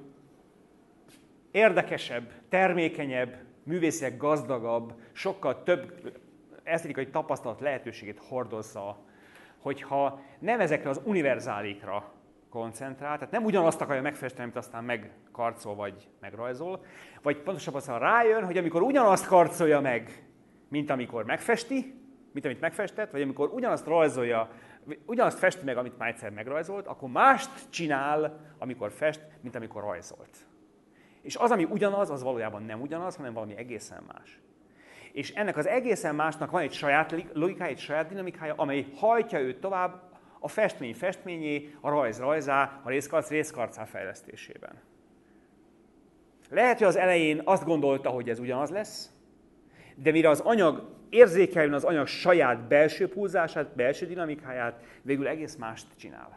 S3: érdekesebb, termékenyebb, művészileg gazdagabb, sokkal több esztétikai tapasztalat lehetőségét hordozza, hogyha nem ezekre az univerzálékra koncentrál, tehát nem ugyanazt akarja megfesteni, amit aztán megkarcol vagy megrajzol, vagy pontosabban aztán rájön, hogy amikor ugyanazt karcolja meg, mint amikor megfesti, mint amit megfestett, vagy amikor ugyanazt rajzolja, ugyanazt festi meg, amit már egyszer megrajzolt, akkor mást csinál, amikor fest, mint amikor rajzolt. És az, ami ugyanaz, az valójában nem ugyanaz, hanem valami egészen más. És ennek az egészen másnak van egy saját logikája, egy saját dinamikája, amely hajtja őt tovább a festmény festményé, a rajz rajzá, a részkarc részkarcá fejlesztésében. Lehet, hogy az elején azt gondolta, hogy ez ugyanaz lesz, de mire az anyag érzékeljön az anyag saját belső pulzását, belső dinamikáját, végül egész mást csinál.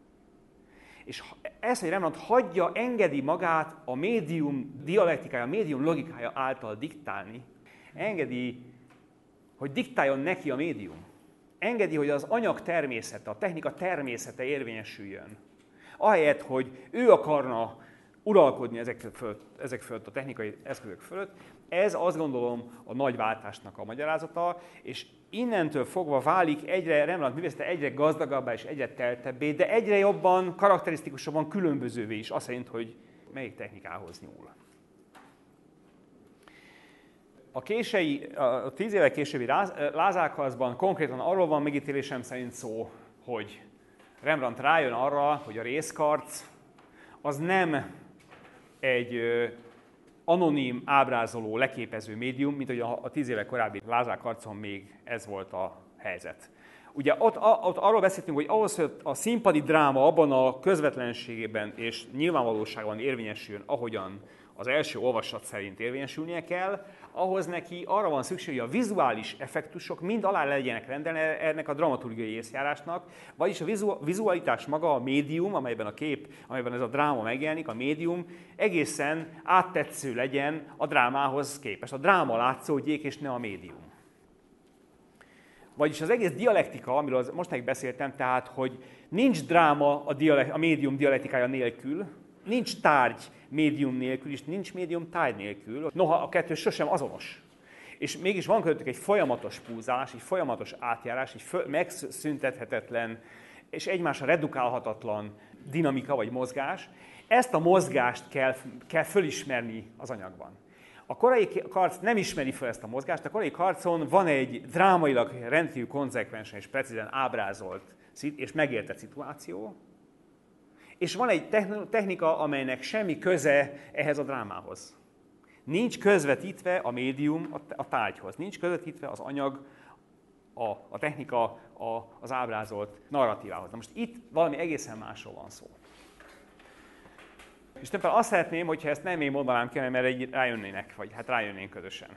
S3: És ez, hogy Rembrandt hagyja, engedi magát a médium dialektikája, a médium logikája által diktálni, engedi, hogy diktáljon neki a médium. Engedi, hogy az anyag természete, a technika természete érvényesüljön. Ahelyett, hogy ő akarna uralkodni ezek fölött, ezek fölött, a technikai eszközök fölött, ez azt gondolom a nagy váltásnak a magyarázata, és innentől fogva válik egyre, Rembrandt művészete egyre gazdagabbá és egyre teltebbé, de egyre jobban, karakterisztikusabban különbözővé is, azt szerint, hogy melyik technikához nyúl. A, kései, a tíz évvel későbbi Lázárkarcban konkrétan arról van megítélésem szerint szó, hogy Rembrandt rájön arra, hogy a részkarc az nem egy ö, anonim, ábrázoló, leképező médium, mint hogy a, a tíz évvel korábbi Lázárkarcon még ez volt a helyzet. Ugye ott, a, ott arról beszéltünk, hogy ahhoz, hogy a színpadi dráma abban a közvetlenségében és nyilvánvalóságban érvényesüljön, ahogyan az első olvasat szerint érvényesülnie kell, ahhoz neki arra van szükség, hogy a vizuális effektusok mind alá legyenek rendelni ennek a dramaturgiai észjárásnak, vagyis a vizu- vizualitás maga, a médium, amelyben a kép, amelyben ez a dráma megjelenik, a médium egészen áttetsző legyen a drámához képest. A dráma látszódjék, és ne a médium. Vagyis az egész dialektika, amiről mostanáig beszéltem, tehát, hogy nincs dráma a, dialek- a médium dialektikája nélkül, nincs tárgy médium nélkül, és nincs médium tárgy nélkül. Noha a kettő sosem azonos. És mégis van közöttük egy folyamatos pulzálás, egy folyamatos átjárás, egy fö- megszüntethetetlen és egymásra redukálhatatlan dinamika vagy mozgás. Ezt a mozgást kell, kell fölismerni az anyagban. A korai karc nem ismeri fel ezt a mozgást, a korai karcon van egy drámailag rendkívül konzekvensen és precízen ábrázolt és megértett szituáció, és van egy technika, amelynek semmi köze ehhez a drámához. Nincs közvetítve a médium a tárgyhoz, nincs közvetítve az anyag, a, a technika a, az ábrázolt narratívához. Na most itt valami egészen másról van szó. És többen azt szeretném, hogyha ezt nem én mondanám ki, mert egy rájönnének, vagy hát rájönnénk közösen.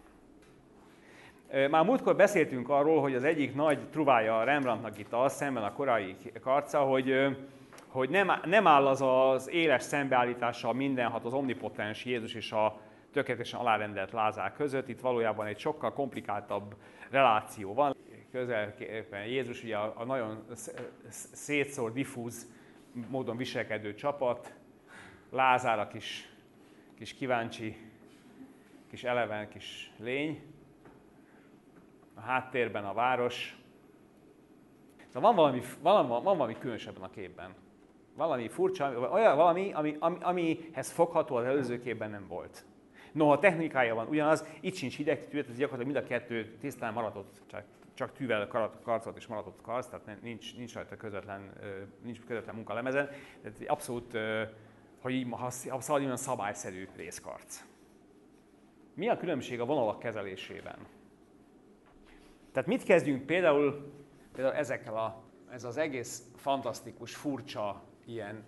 S3: Már múltkor beszéltünk arról, hogy az egyik nagy truvája Rembrandtnak itt az, szemben a korai karccal, hogy hogy nem, nem áll az az éles szembeállítása a mindenhat, az omnipotens Jézus és a tökéletesen alárendelt Lázár között. Itt valójában egy sokkal komplikáltabb reláció van. Közelképpen Jézus ugye a, a nagyon szétszór, diffúz módon viselkedő csapat, Lázár a kis, kis kíváncsi, kis eleven kis lény, a háttérben a város. Szóval van valami, valami, van valami különösebben a képben. Valami furcsa, olyan valami, ami, ami, amihez fogható az előző képben nem volt. Noha a technikája van ugyanaz, itt sincs hideg tű, ez gyakorlatilag mind a kettő tisztán maratott, csak, csak tűvel karcolt és maratott karc, tehát nincs, nincs rajta közvetlen, nincs közvetlen munka a lemezen. Tehát abszolút, hogy így, ha szabad, olyan szabályszerű részkarc. Mi a különbség a vonalak kezelésében? Tehát mit kezdjünk például, például ezekkel a, ez az egész fantasztikus, furcsa ilyen,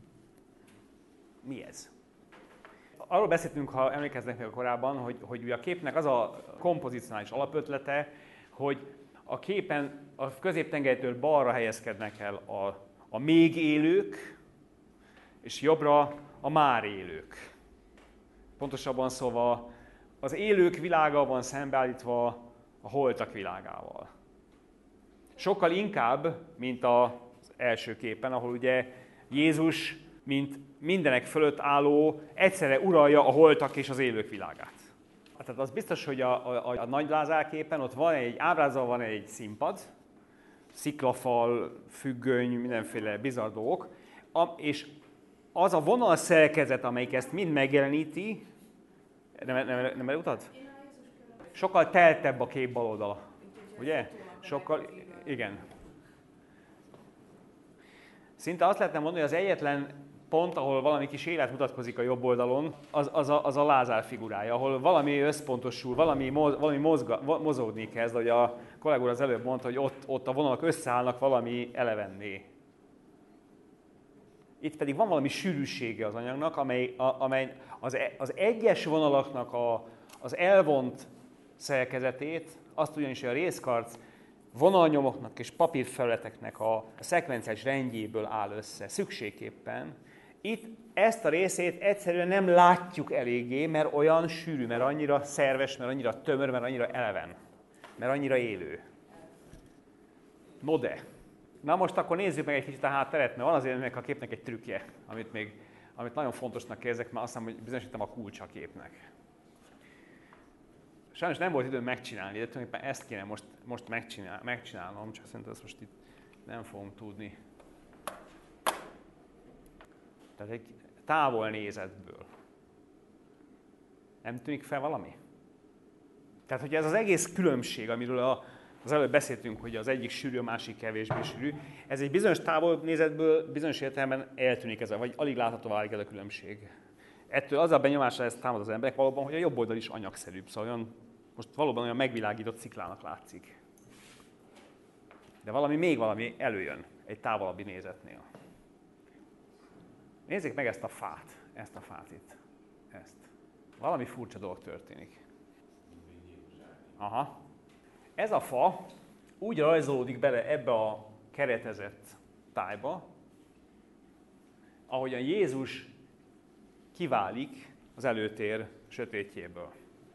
S3: mi ez? Arról beszéltünk, ha emlékeznek meg korábban, hogy, hogy ugye a képnek az a kompozicionális alapötlete, hogy a képen a középtengelytől balra helyezkednek el a, a még élők, és jobbra a már élők. Pontosabban szóval az élők világa van szembeállítva a holtak világával. Sokkal inkább, mint az első képen, ahol ugye Jézus, mint mindenek fölött álló, egyszerre uralja a holtak és az élők világát. Tehát az biztos, hogy a, a, a nagy Lázár képen ott van egy ábrázol, van egy színpad, sziklafal, függöny, mindenféle bizarr dolgok, a, és az a vonal szerkezet, amelyik ezt mind megjeleníti, nem, nem, nem elutad? Sokkal teltebb a kép bal oldala, ugye? Sokkal, igen. Szinte azt lehetne mondani, hogy az egyetlen pont, ahol valami kis élet mutatkozik a jobb oldalon, az, az, a, az a Lázár figurája, ahol valami összpontosul, valami, moz, valami mozga, mozogni kezd, hogy a kollégúr az előbb mondta, hogy ott, ott a vonalak összeállnak valami elevenné. Itt pedig van valami sűrűsége az anyagnak, amely, a, amely az, az egyes vonalaknak a, az elvont szerkezetét, azt ugyanis a részkarc vonalnyomoknak és papírfelületeknek a szekvenciális rendjéből áll össze, szükségképpen. Itt ezt a részét egyszerűen nem látjuk eléggé, mert olyan sűrű, mert annyira szerves, mert annyira tömör, mert annyira eleven, mert annyira élő. No de. Na most akkor nézzük meg egy kicsit a hátteret, mert van azért ennek a képnek egy trükkje, amit még amit nagyon fontosnak érzek, mert azt hiszem, hogy bizonyosítom a kulcsa a képnek. Sajnos nem volt időm megcsinálni, de tulajdonképpen ezt kéne most, most megcsinál, megcsinálnom, csak szerintem ezt most itt nem fogom tudni. Tehát egy távol nézetből. Nem tűnik fel valami? Tehát, hogy ez az egész különbség, amiről a, az előbb beszéltünk, hogy az egyik sűrű, a másik kevésbé sűrű, ez egy bizonyos távol nézetből bizonyos értelemben eltűnik ez, a, vagy alig látható válik ez a különbség. Ettől az a benyomásra ez támad az emberek valóban, hogy a jobb oldal is anyagszerűbb, szóval olyan, most valóban olyan megvilágított sziklának látszik. De valami, még valami előjön egy távolabbi nézetnél. Nézzék meg ezt a fát, ezt a fát itt, ezt. Valami furcsa dolog történik. Aha. Ez a fa úgy rajzolódik bele ebbe a keretezett tájba, ahogyan Jézus kiválik az előtér sötétjéből.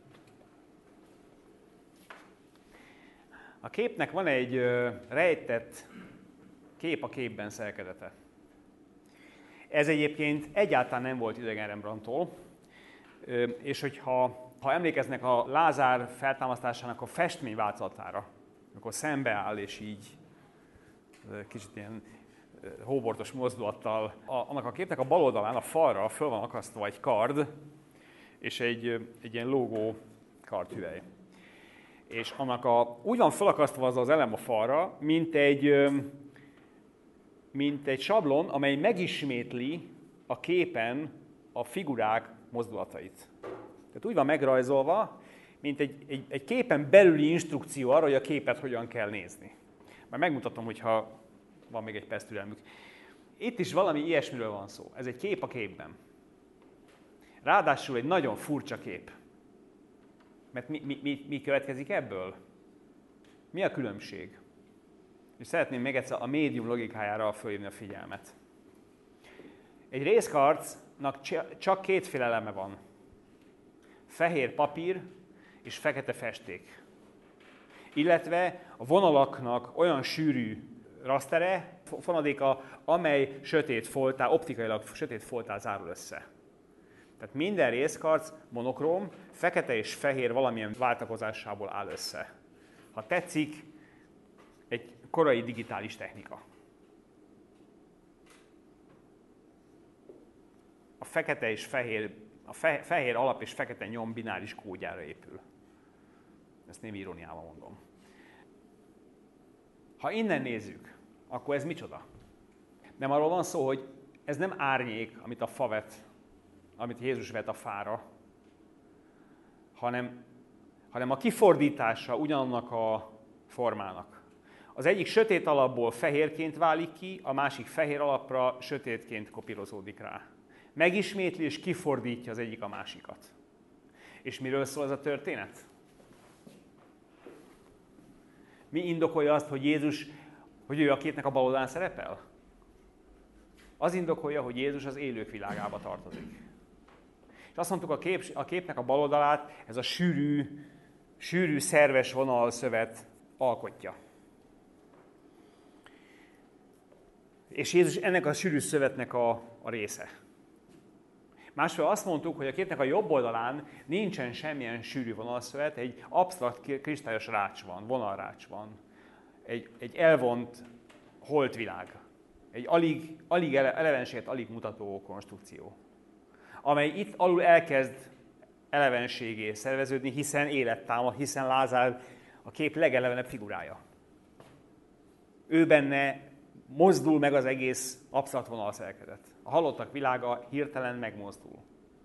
S3: A képnek van egy rejtett kép a képben szerkezete. Ez egyébként egyáltalán nem volt idegen Rembrandttól, és hogyha ha emlékeznek a Lázár feltámasztásának a festmény változatára, amikor szembeáll és így kicsit ilyen hóbortos mozdulattal, annak a képnek a bal oldalán, a falra föl van akasztva egy kard, és egy, egy ilyen lógó kardhüvely. És annak a, úgy van felakasztva az az elem a falra, mint egy, mint egy sablon, amely megismétli a képen a figurák mozdulatait. Tehát úgy van megrajzolva, mint egy, egy, egy képen belüli instrukció arra, hogy a képet hogyan kell nézni. Már megmutatom, hogyha van még egy perc türelmük. Itt is valami ilyesmiről van szó. Ez egy kép a képben. Ráadásul egy nagyon furcsa kép. Mert mi, mi, mi, mi következik ebből? Mi a különbség? És szeretném még egyszer a médium logikájára fölhívni a figyelmet. Egy részkarcnak csak kétféle eleme van. fehér papír és fekete festék. Illetve a vonalaknak olyan sűrű rasztere, fonadéka, amely sötét foltál, optikailag sötét foltál zárul össze. Tehát minden részkarc monokróm, fekete és fehér valamilyen váltakozásából áll össze. Ha tetszik, egy korai digitális technika. A fekete és fehér, a fe, fehér alap és fekete nyom bináris kódjára épül. Ezt nem iróniával mondom. Ha innen nézzük, akkor ez micsoda? Nem arról van szó, hogy ez nem árnyék, amit a fa vet, amit Jézus vet a fára, hanem, hanem a kifordítása ugyanannak a formának. Az egyik sötét alapból fehérként válik ki, a másik fehér alapra sötétként kopírozódik rá. Megismétli és kifordítja az egyik a másikat. És miről szól ez a történet? Mi indokolja azt, hogy Jézus, hogy ő a képnek a bal oldalán szerepel? Az indokolja, hogy Jézus az élők világába tartozik. És azt mondtuk, a, kép, a képnek a bal oldalát ez a sűrű, sűrű szerves vonalszövet alkotja. És Jézus ennek a sűrű szövetnek a, a része. Másfél azt mondtuk, hogy a képnek a jobb oldalán nincsen semmilyen sűrű vonalszövet, egy absztrakt kristályos rács van, vonalrács van. Egy, egy elvont holtvilág. Egy alig, alig elevenséget alig mutató konstrukció. Amely itt alul elkezd elevenségé szerveződni, hiszen élet támad, hiszen Lázár a kép legelevenebb figurája. Ő benne mozdul meg az egész absztrakt vonalszerkezet. A halottak világa hirtelen megmozdul.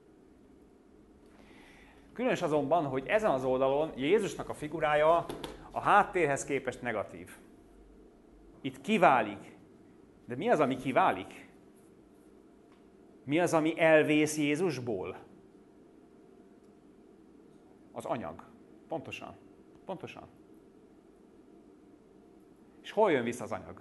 S3: Különös azonban, hogy ezen az oldalon Jézusnak a figurája a háttérhez képest negatív. Itt kiválik. De mi az, ami kiválik? Mi az, ami elvész Jézusból? Az anyag. Pontosan. Pontosan. És hol jön vissza az anyag?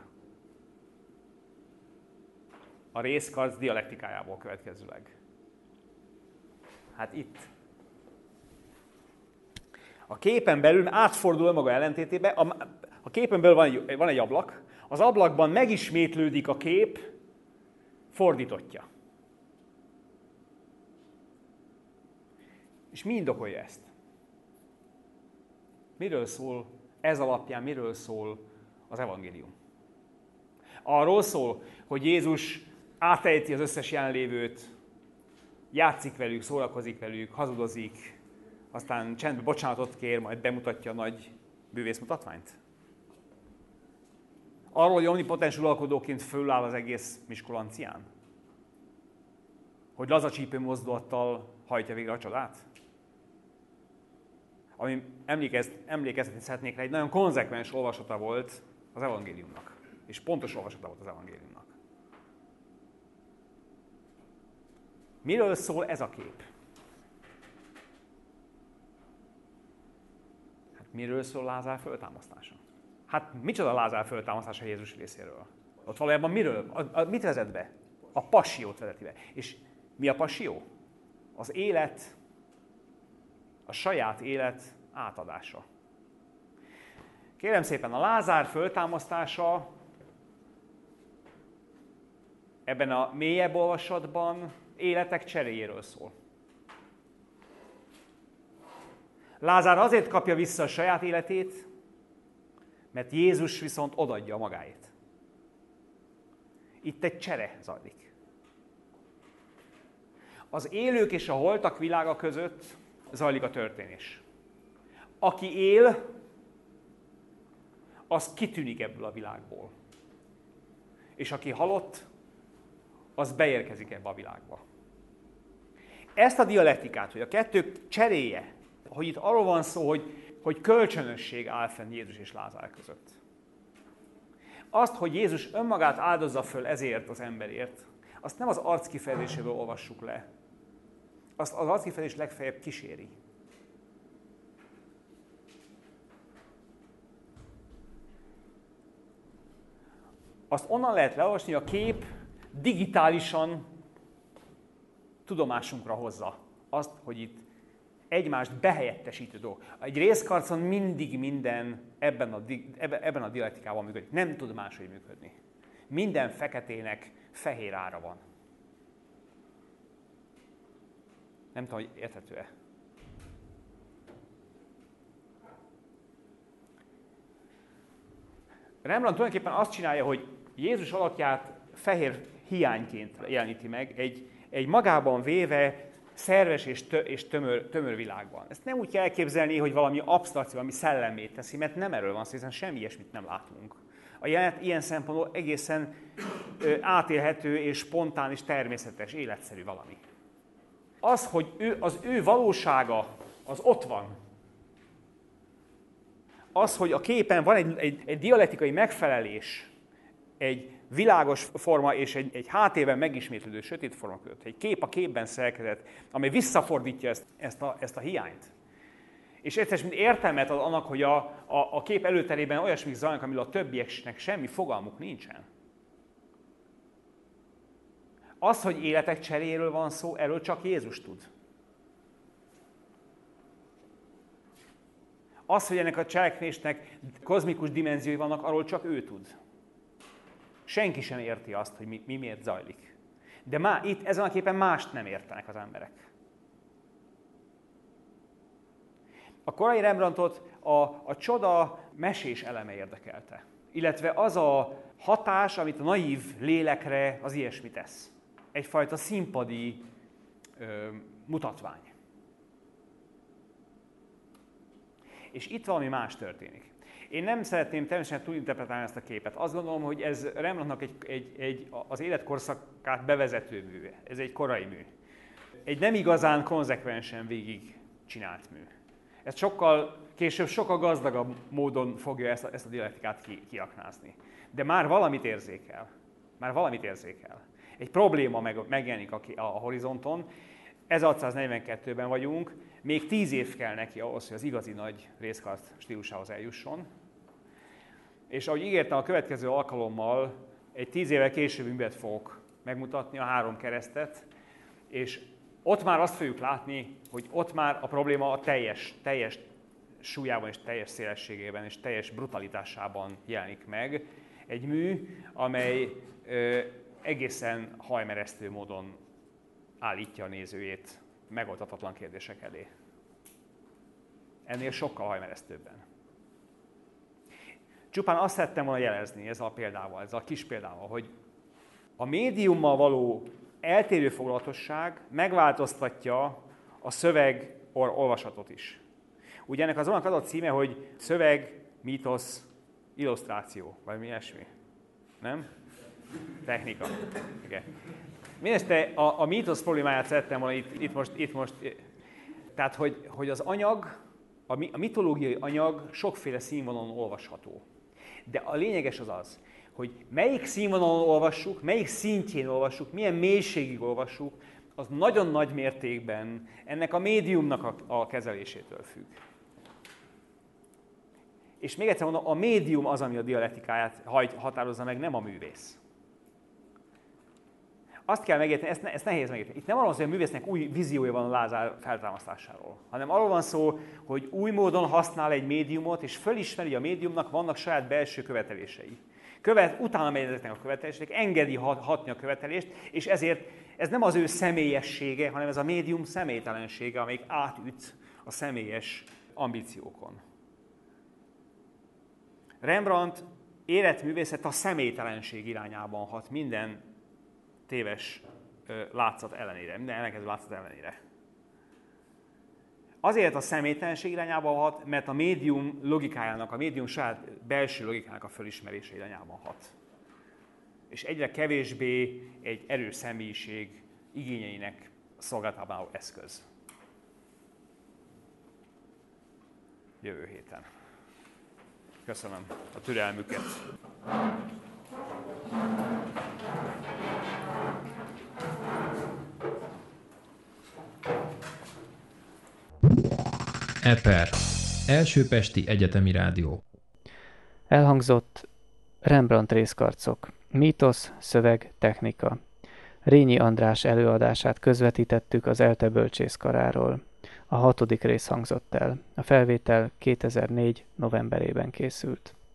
S3: A részkarc dialektikájából következőleg. Hát itt. A képen belül átfordul maga ellentétébe, a, a képen belül van egy, van egy ablak, az ablakban megismétlődik a kép fordítottja. És mi indokolja ezt? Miről szól ez alapján, miről szól az evangélium? Arról szól, hogy Jézus átejti az összes jelenlévőt, játszik velük, szórakozik velük, hazudozik, aztán csendben bocsánatot kér, majd bemutatja a nagy bűvészmutatványt? Arról, hogy omnipotens uralkodóként föláll az egész Miskolancián? Hogy lazacsípő mozdulattal hajtja végre a csodát? Ami emlékeztetni szeretnék rá, egy nagyon konzekvens olvasata volt az evangéliumnak. És pontos olvasata volt az evangéliumnak. Miről szól ez a kép? Hát miről szól Lázár föltámasztása? Hát micsoda Lázár föltámasztása Jézus részéről? Ott valójában miről? A, a, mit vezet be? A passiót vezeti be. És mi a passió? Az élet, a saját élet átadása. Kérem szépen, a Lázár föltámasztása ebben a mélyebb olvasatban életek cseréjéről szól. Lázár azért kapja vissza a saját életét, mert Jézus viszont odaadja magáét. Itt egy csere zajlik. Az élők és a holtak világa között zajlik a történés. Aki él, az kitűnik ebből a világból. És aki halott, az beérkezik ebbe a világba. Ezt a dialektikát, hogy a kettő cseréje, hogy itt arról van szó, hogy, hogy kölcsönösség áll fenn Jézus és Lázár között. Azt, hogy Jézus önmagát áldozza föl ezért az emberért, azt nem az arckifejezéséből olvassuk le. Azt az arckifejezés legfeljebb kíséri. Azt onnan lehet leolvasni, hogy a kép digitálisan tudomásunkra hozza azt, hogy itt egymást behelyettesítő dolgok. Egy részkarcon mindig minden ebben a, ebben a dialektikában működik. Nem tud máshogy működni. Minden feketének fehér ára van. Nem tudom, hogy érthető-e. Rembrandt tulajdonképpen azt csinálja, hogy Jézus alakját fehér hiányként jeleníti meg, egy, egy magában véve szerves és, tö, és tömör, tömör világban. Ezt nem úgy kell elképzelni, hogy valami absztrakció, valami szellemét teszi, mert nem erről van szó, hiszen semmi ilyesmit nem látunk. A jelenet ilyen szempontból egészen ö, átélhető és spontán és természetes, életszerű valami. Az, hogy ő, az ő valósága, az ott van. Az, hogy a képen van egy, egy, egy dialektikai megfelelés, egy világos forma és egy, egy háttérben megismétlődő sötét forma között. Egy kép a képben szerkezet, amely visszafordítja ezt, ezt, a, ezt a hiányt. És egyszerűen mint értelmet ad annak, hogy a, a, a kép előterében olyasmik zajlanak, amiről a többieknek semmi fogalmuk nincsen. Az, hogy életek cseréről van szó, erről csak Jézus tud. Az, hogy ennek a cselekvésnek kozmikus dimenziói vannak, arról csak ő tud. Senki sem érti azt, hogy mi, mi miért zajlik. De má, itt ezen a képen mást nem értenek az emberek. A korai Rembrandtot a, a csoda mesés eleme érdekelte. Illetve az a hatás, amit a naív lélekre az ilyesmi tesz. Egyfajta színpadi ö, mutatvány. És itt valami más történik. Én nem szeretném természetesen túlinterpretálni ezt a képet. Azt gondolom, hogy ez Rembrandtnak egy, egy, egy, az életkorszakát bevezető mű. Ez egy korai mű. Egy nem igazán konzekvensen végig csinált mű. Ez sokkal, később sokkal gazdagabb módon fogja ezt a, ezt a dialektikát ki, kiaknázni. De már valamit érzékel. Már valamit érzékel. Egy probléma meg, megjelenik a, a horizonton. ezerhatszáznegyvenkettőben vagyunk, még tíz év kell neki ahhoz, hogy az igazi nagy részkarc stílusához eljusson. És ahogy ígértem, a következő alkalommal egy tíz évvel később művet fogok megmutatni, a három keresztet, és ott már azt fogjuk látni, hogy ott már a probléma a teljes, teljes súlyában és teljes szélességében és teljes brutalitásában jelenik meg. Egy mű, amely ö, egészen hajmeresztő módon állítja a nézőjét megoldhatatlan kérdések elé. Ennél sokkal hajmeresztőbben. Csupán azt szerettem volna jelezni ezzel a példával, ezzel a kis példával, hogy a médiummal való eltérő foglalatosság megváltoztatja a szöveg olvasatot is. Ugye ennek az annak adott címe, hogy szöveg, mítosz, illusztráció, vagy mi ilyesmi. Nem? Technika. Igen. Mindesetre a, a mítosz problémáját szerettem volna itt, itt, most, itt most, tehát hogy, hogy az anyag, a, a mitológiai anyag sokféle színvonalon olvasható. De a lényeges az az, hogy melyik színvonalon olvassuk, melyik szintjén olvassuk, milyen mélységig olvassuk, az nagyon nagy mértékben ennek a médiumnak a, a kezelésétől függ. És még egyszer mondom, a médium az, ami a dialektikáját határozza meg, nem a művész. Azt kell megérteni, ezt, ne, ezt nehéz megérteni. Itt nem arról van szó, hogy a művésznek új víziója van a Lázár feltámasztásáról, hanem arról van szó, hogy új módon használ egy médiumot, és fölismeri, hogy a médiumnak vannak saját belső követelései. Követ, utána megy ezeknek a követelések, engedi hatni a követelést, és ezért ez nem az ő személyessége, hanem ez a médium személytelensége, amelyik átüt a személyes ambíciókon. Rembrandt életművészet a személytelenség irányában hat minden téves ö, látszat ellenére, minden ellenkező látszat ellenére. Azért a személytelenség irányában hat, mert a médium logikájának, a médium saját belső logikájának a fölismerése irányában hat. És egyre kevésbé egy erős személyiség igényeinek szolgálatában álló eszköz. Jövő héten. Köszönöm a türelmüket.
S2: Eper. Első pesti egyetemi rádió.
S1: Elhangzott Rembrandt részkarcok. Mítosz, szöveg, technika. Rényi András előadását közvetítettük az ELTE bölcsészkaráról. A hatodik rész hangzott el. A felvétel kétezer-négy novemberében készült.